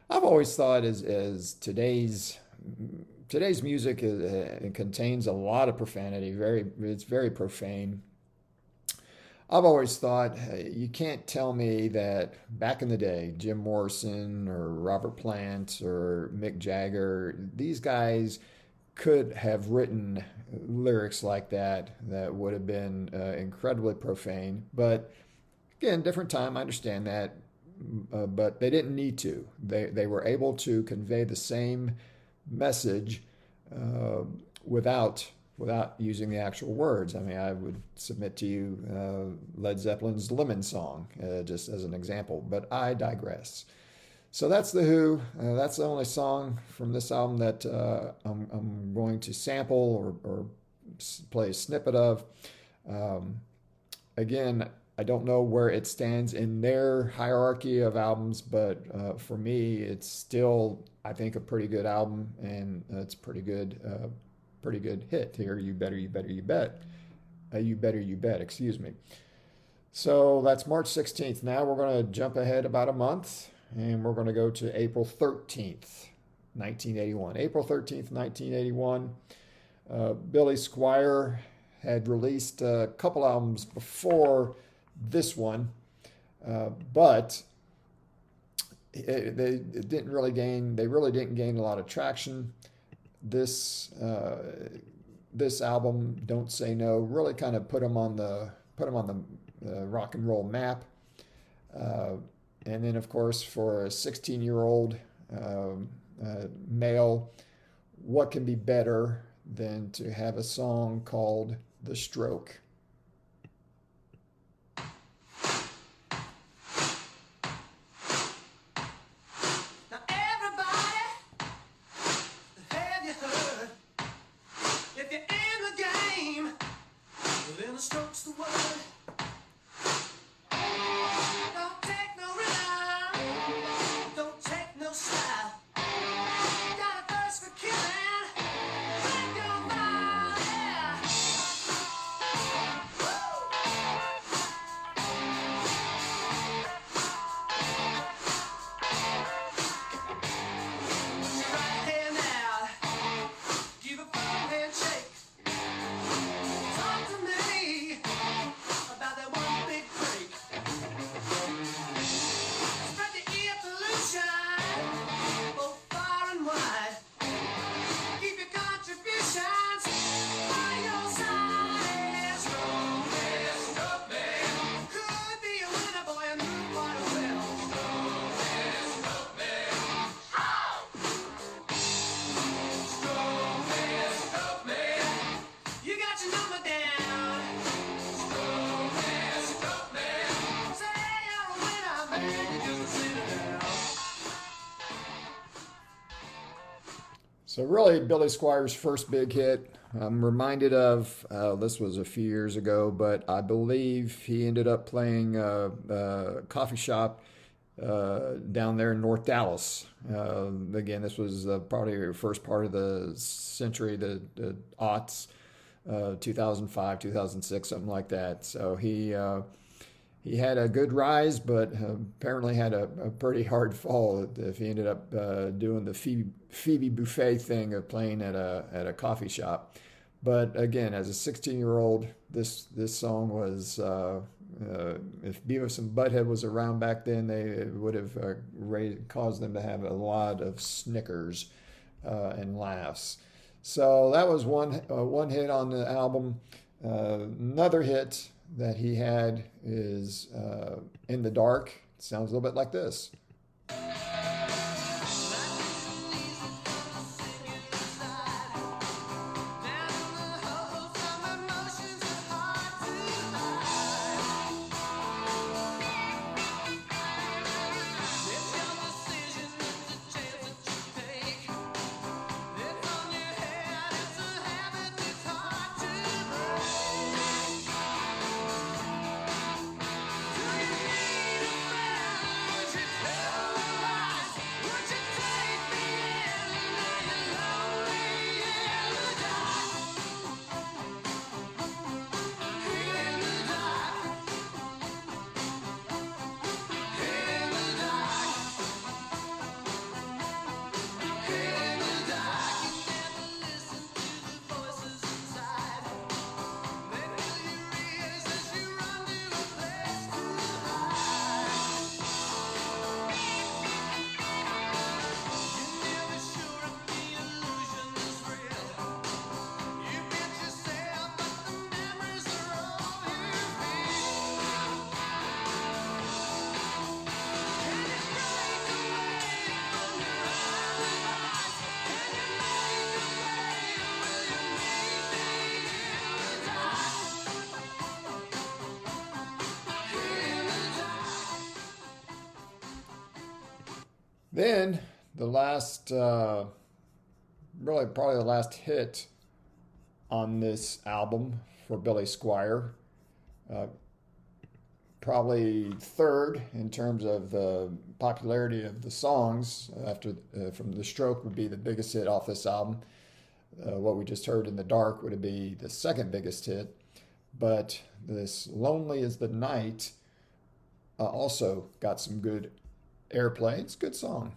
I've always thought as as today's today's music is, uh, contains a lot of profanity. Very, it's very profane. I've always thought uh, you can't tell me that back in the day, Jim Morrison or Robert Plant or Mick Jagger, these guys could have written lyrics like that that would have been uh, incredibly profane. But again, different time, I understand that. Uh, but they didn't need to. They, they were able to convey the same message uh, without without using the actual words. I mean, I would submit to you uh, Led Zeppelin's Lemon Song, uh, just as an example, but I digress. So that's The Who. Uh, that's the only song from this album that uh, I'm, I'm going to sample or, or play a snippet of. Um, again, I don't know where it stands in their hierarchy of albums, but uh, for me, it's still, I think, a pretty good album, and it's pretty good uh, pretty good hit here. You better, you better, you bet. Uh, you better, you bet, excuse me. So that's March sixteenth. Now we're going to jump ahead about a month, and we're going to go to April thirteenth, nineteen eighty-one. April thirteenth, nineteen eighty-one. Uh, Billy Squier had released a couple albums before this one, uh, but it, they it didn't really gain, they really didn't gain a lot of traction. This uh, this album, Don't Say No, really kind of put him on the put him on the uh, rock and roll map. Uh, and then, of course, for a sixteen-year-old um, uh, male, what can be better than to have a song called The Stroke? So really, Billy Squier's first big hit. I'm reminded of, uh, this was a few years ago, but I believe he ended up playing a, a coffee shop uh, down there in North Dallas. Uh, again, this was uh, probably the first part of the century, the, the aughts, uh, two thousand five, two thousand six, something like that. So he uh, he had a good rise, but uh, apparently had a, a pretty hard fall if he ended up uh, doing the Phoebe, Phoebe Buffay thing of playing at a at a coffee shop. But again, as a sixteen-year-old, this this song was, uh, uh, if Beavis and Butthead was around back then, they it would have uh, raised, caused them to have a lot of snickers uh, and laughs. So that was one uh, one hit on the album. Uh, another hit that he had is uh, In the Dark. It sounds a little bit like this. Then the last, uh, really probably the last hit on this album for Billy Squier, uh, probably third in terms of the popularity of the songs after uh, from The Stroke would be the biggest hit off this album. Uh, what we just heard in the dark would be the second biggest hit, but this Lonely as the Night uh, also got some good airplay. It's a good song.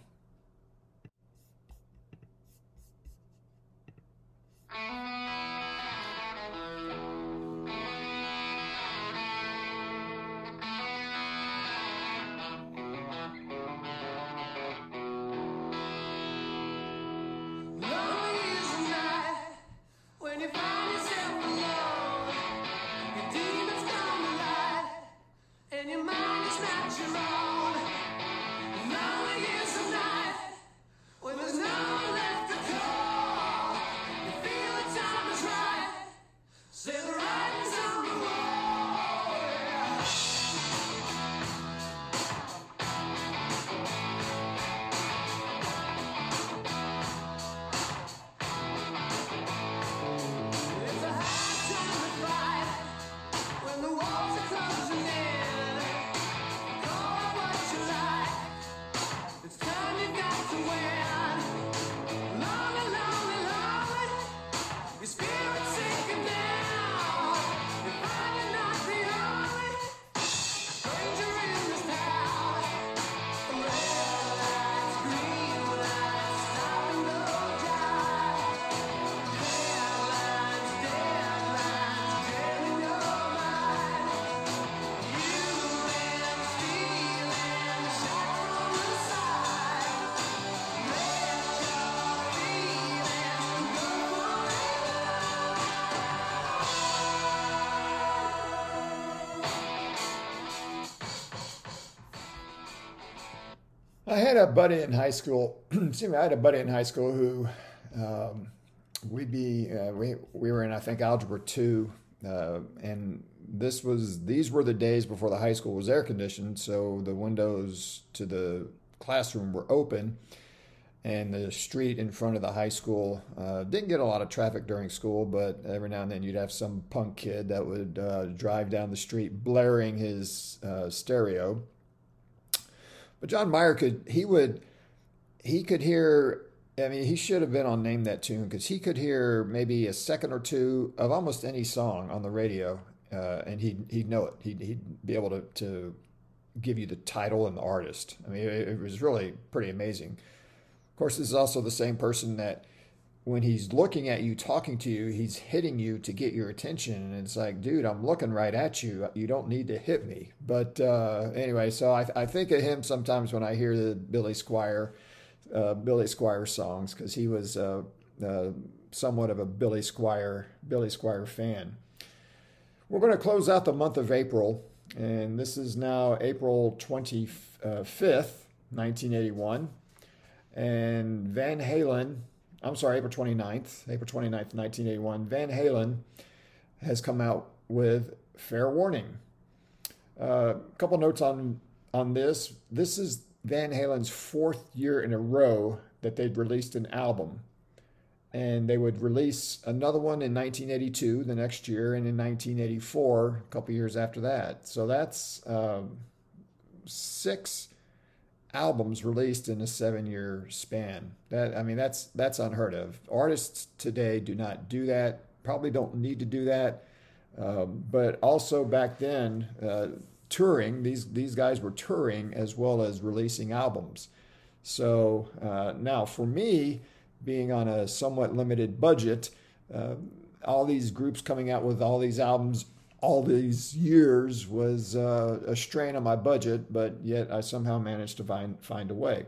I had a buddy in high school. Excuse me. I had a buddy in high school who um, we'd be uh, we we were in I think algebra two, uh, and this was these were the days before the high school was air conditioned, so the windows to the classroom were open, and the street in front of the high school uh, didn't get a lot of traffic during school, but every now and then you'd have some punk kid that would uh, drive down the street blaring his uh, stereo. But John Mayer could, he would, he could hear, I mean, he should have been on Name That Tune because he could hear maybe a second or two of almost any song on the radio, uh, and he'd, he'd know it. He'd, he'd be able to, to give you the title and the artist. I mean, it, it was really pretty amazing. Of course, this is also the same person that when he's looking at you, talking to you, he's hitting you to get your attention. And it's like, dude, I'm looking right at you. You don't need to hit me. But uh, anyway, so I, I think of him sometimes when I hear the Billy Squier, uh, Billy Squier songs, because he was uh, uh, somewhat of a Billy Squier, Billy Squier fan. We're going to close out the month of April, and this is now April twenty-fifth, nineteen eighty-one. And Van Halen, I'm sorry, April twenty-ninth, April twenty-ninth, nineteen eighty-one, Van Halen has come out with Fair Warning. A uh, couple notes on, on this. This is Van Halen's fourth year in a row that they'd released an album. And they would release another one in nineteen eighty-two, the next year, and in nineteen eighty-four, a couple years after that. So that's um, six albums released in a seven-year span. That I mean, that's that's unheard of. Artists today do not do that. Probably don't need to do that. Um, but also back then, uh, touring. These these guys were touring as well as releasing albums. So uh, now, for me, being on a somewhat limited budget, uh, all these groups coming out with all these albums all these years was uh, a strain on my budget, but yet I somehow managed to find find a way.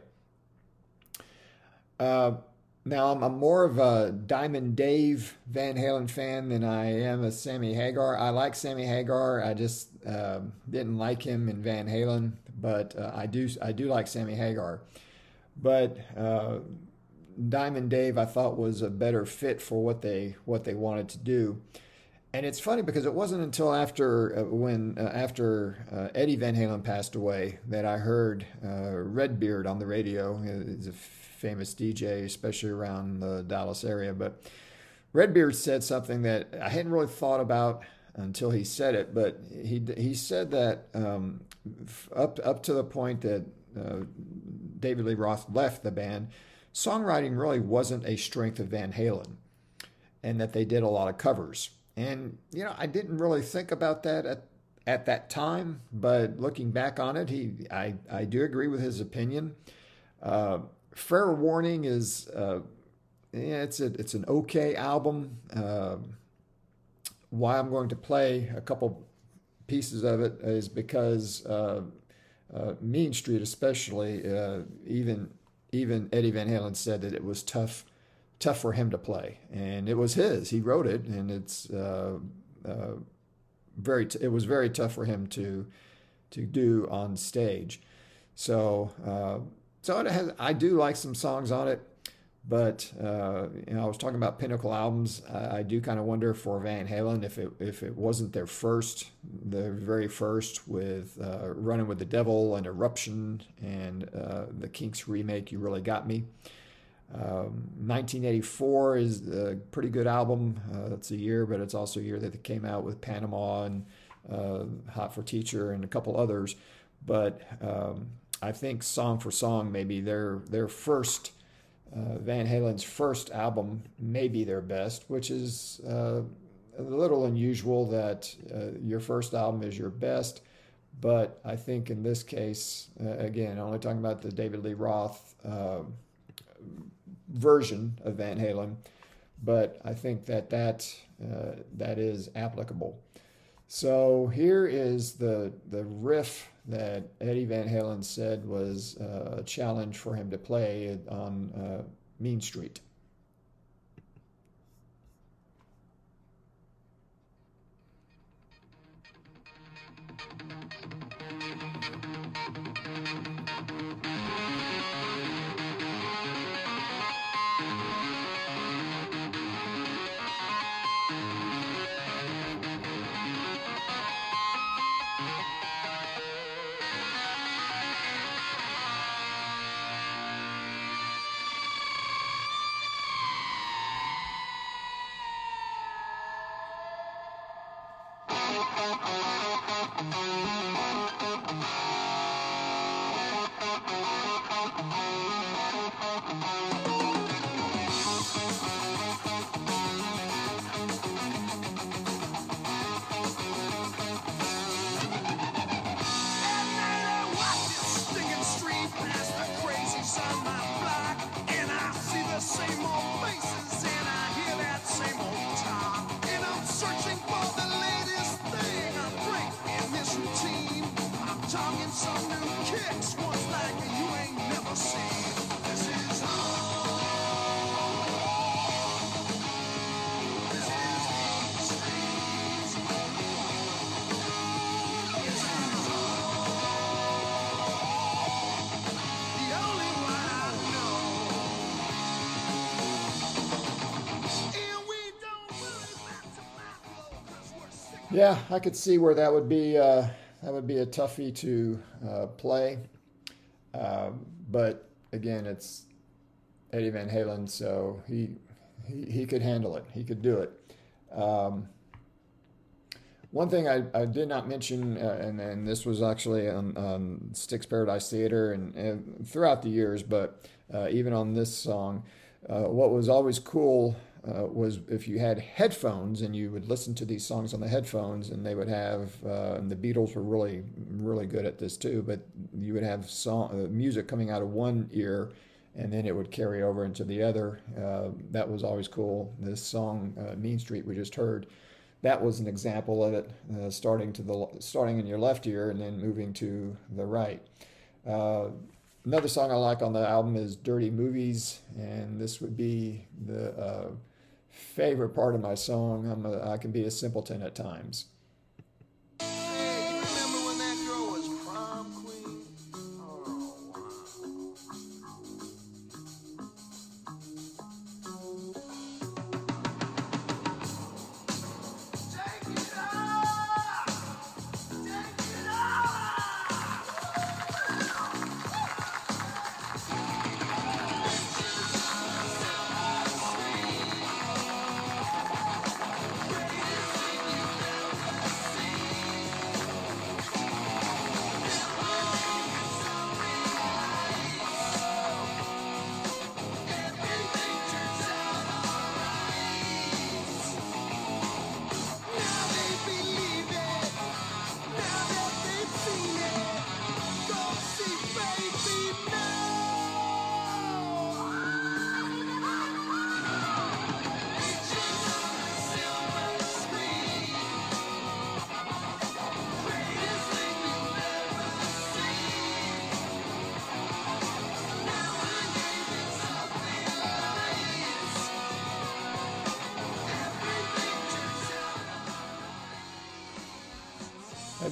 Uh, now I'm, I'm more of a Diamond Dave Van Halen fan than I am a Sammy Hagar. I like Sammy Hagar. I just uh, didn't like him in Van Halen, but uh, I do I do like Sammy Hagar. But uh, Diamond Dave I thought was a better fit for what they what they wanted to do. And it's funny because it wasn't until after uh, when uh, after uh, Eddie Van Halen passed away that I heard uh, Redbeard on the radio. He's a famous D J, especially around the Dallas area. But Redbeard said something that I hadn't really thought about until he said it. But he he said that um, up up to the point that uh, David Lee Roth left the band, songwriting really wasn't a strength of Van Halen, and that they did a lot of covers. And, you know, I didn't really think about that at, at that time, but looking back on it, he I, I do agree with his opinion. Uh, Fair Warning is, uh, yeah, it's, a, it's an okay album. Uh, why I'm going to play a couple pieces of it is because uh, uh, Mean Street especially, uh, even, even Eddie Van Halen said that it was tough tough for him to play, and it was his. He wrote it, and it's uh, uh, very. T- it was very tough for him to to do on stage. So, uh, so it has. I do like some songs on it, but uh, you know, I was talking about pinnacle albums. I, I do kind of wonder for Van Halen if it if it wasn't their first, the very first with uh, Running with the Devil and Eruption and uh, the Kinks remake. You Really Got Me. Um, nineteen eighty-four is a pretty good album. Uh, that's a year, but it's also a year that they came out with Panama and uh, Hot for Teacher and a couple others. But um, I think Song for Song, maybe their their first, uh, Van Halen's first album, may be their best, which is uh, a little unusual that uh, your first album is your best. But I think in this case, uh, again, only talking about the David Lee Roth uh, version of Van Halen, but I think that that, uh, that is applicable. So here is the the riff that Eddie Van Halen said was uh, a challenge for him to play on uh, Mean Street. Yeah, I could see where that would be uh, that would be a toughie to uh, play, um, but again, it's Eddie Van Halen, so he he, he could handle it. He could do it. Um, one thing I, I did not mention, uh, and, and this was actually on, on Styx Paradise Theater and, and throughout the years, but uh, even on this song, uh, what was always cool. Uh, was if you had headphones and you would listen to these songs on the headphones, and they would have, uh, and the Beatles were really, really good at this too, but you would have song, uh, music coming out of one ear and then it would carry over into the other. Uh, that was always cool. This song, uh, Mean Street, we just heard, that was an example of it, uh, starting to the starting in your left ear and then moving to the right. Uh, another song I like on the album is Dirty Movies, and this would be the uh, favorite part of my song. I'm a, I can be a simpleton at times. Hey, you remember when that girl was prom queen? Oh, wow.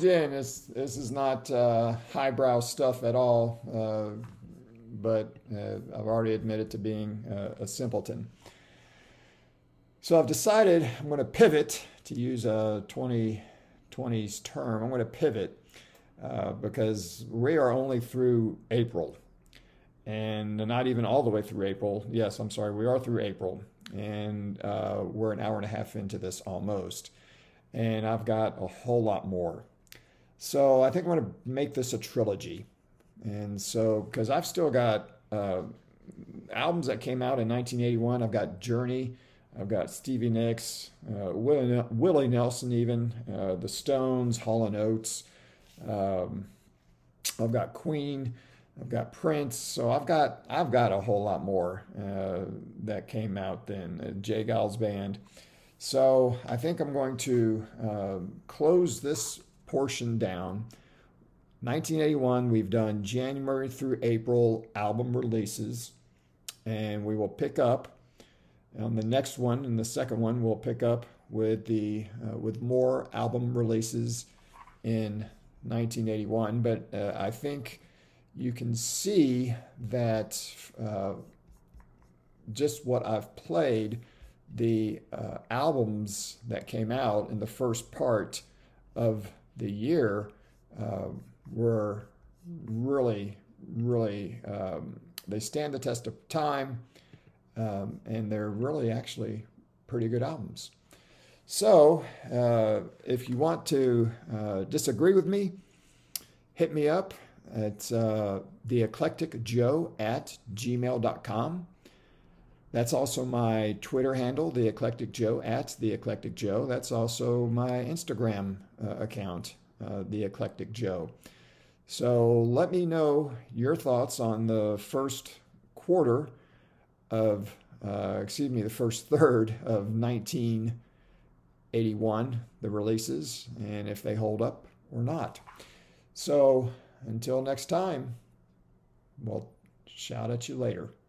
again, this this is not uh, highbrow stuff at all, uh, but uh, I've already admitted to being uh, a simpleton. So I've decided I'm going to pivot, to use a twenty twenties term. I'm going to pivot uh, because we are only through April, and not even all the way through April. Yes, I'm sorry, we are through April, and uh, we're an hour and a half into this almost, and I've got a whole lot more. So I think I'm going to make this a trilogy, and so because I've still got uh, albums that came out in nineteen eighty-one. I've got Journey. I've got Stevie Nicks, uh, Willie, Willie Nelson, even uh, the Stones, Hall and Oates. Um, I've got Queen. I've got Prince. So I've got I've got a whole lot more uh, that came out then. Uh, Jay Giles Band. So I think I'm going to uh, close this portion down. nineteen eighty-one. We've done January through April album releases, and we will pick up. On the next one, and the second one, we'll pick up with the uh, with more album releases in nineteen eighty-one. But uh, I think you can see that uh, just what I've played, the uh, albums that came out in the first part of the year uh, were really, really, um, they stand the test of time. Um, and they're really actually pretty good albums. So uh, if you want to uh, disagree with me, hit me up at uh, the eclectic joe at gmail dot com. That's also my Twitter handle, the eclectic joe at the eclectic joe. That's also my Instagram uh, account, uh, the eclectic joe. So let me know your thoughts on the first quarter of, uh, excuse me, the first third of nineteen eighty-one, the releases, and if they hold up or not. So until next time, we'll shout at you later.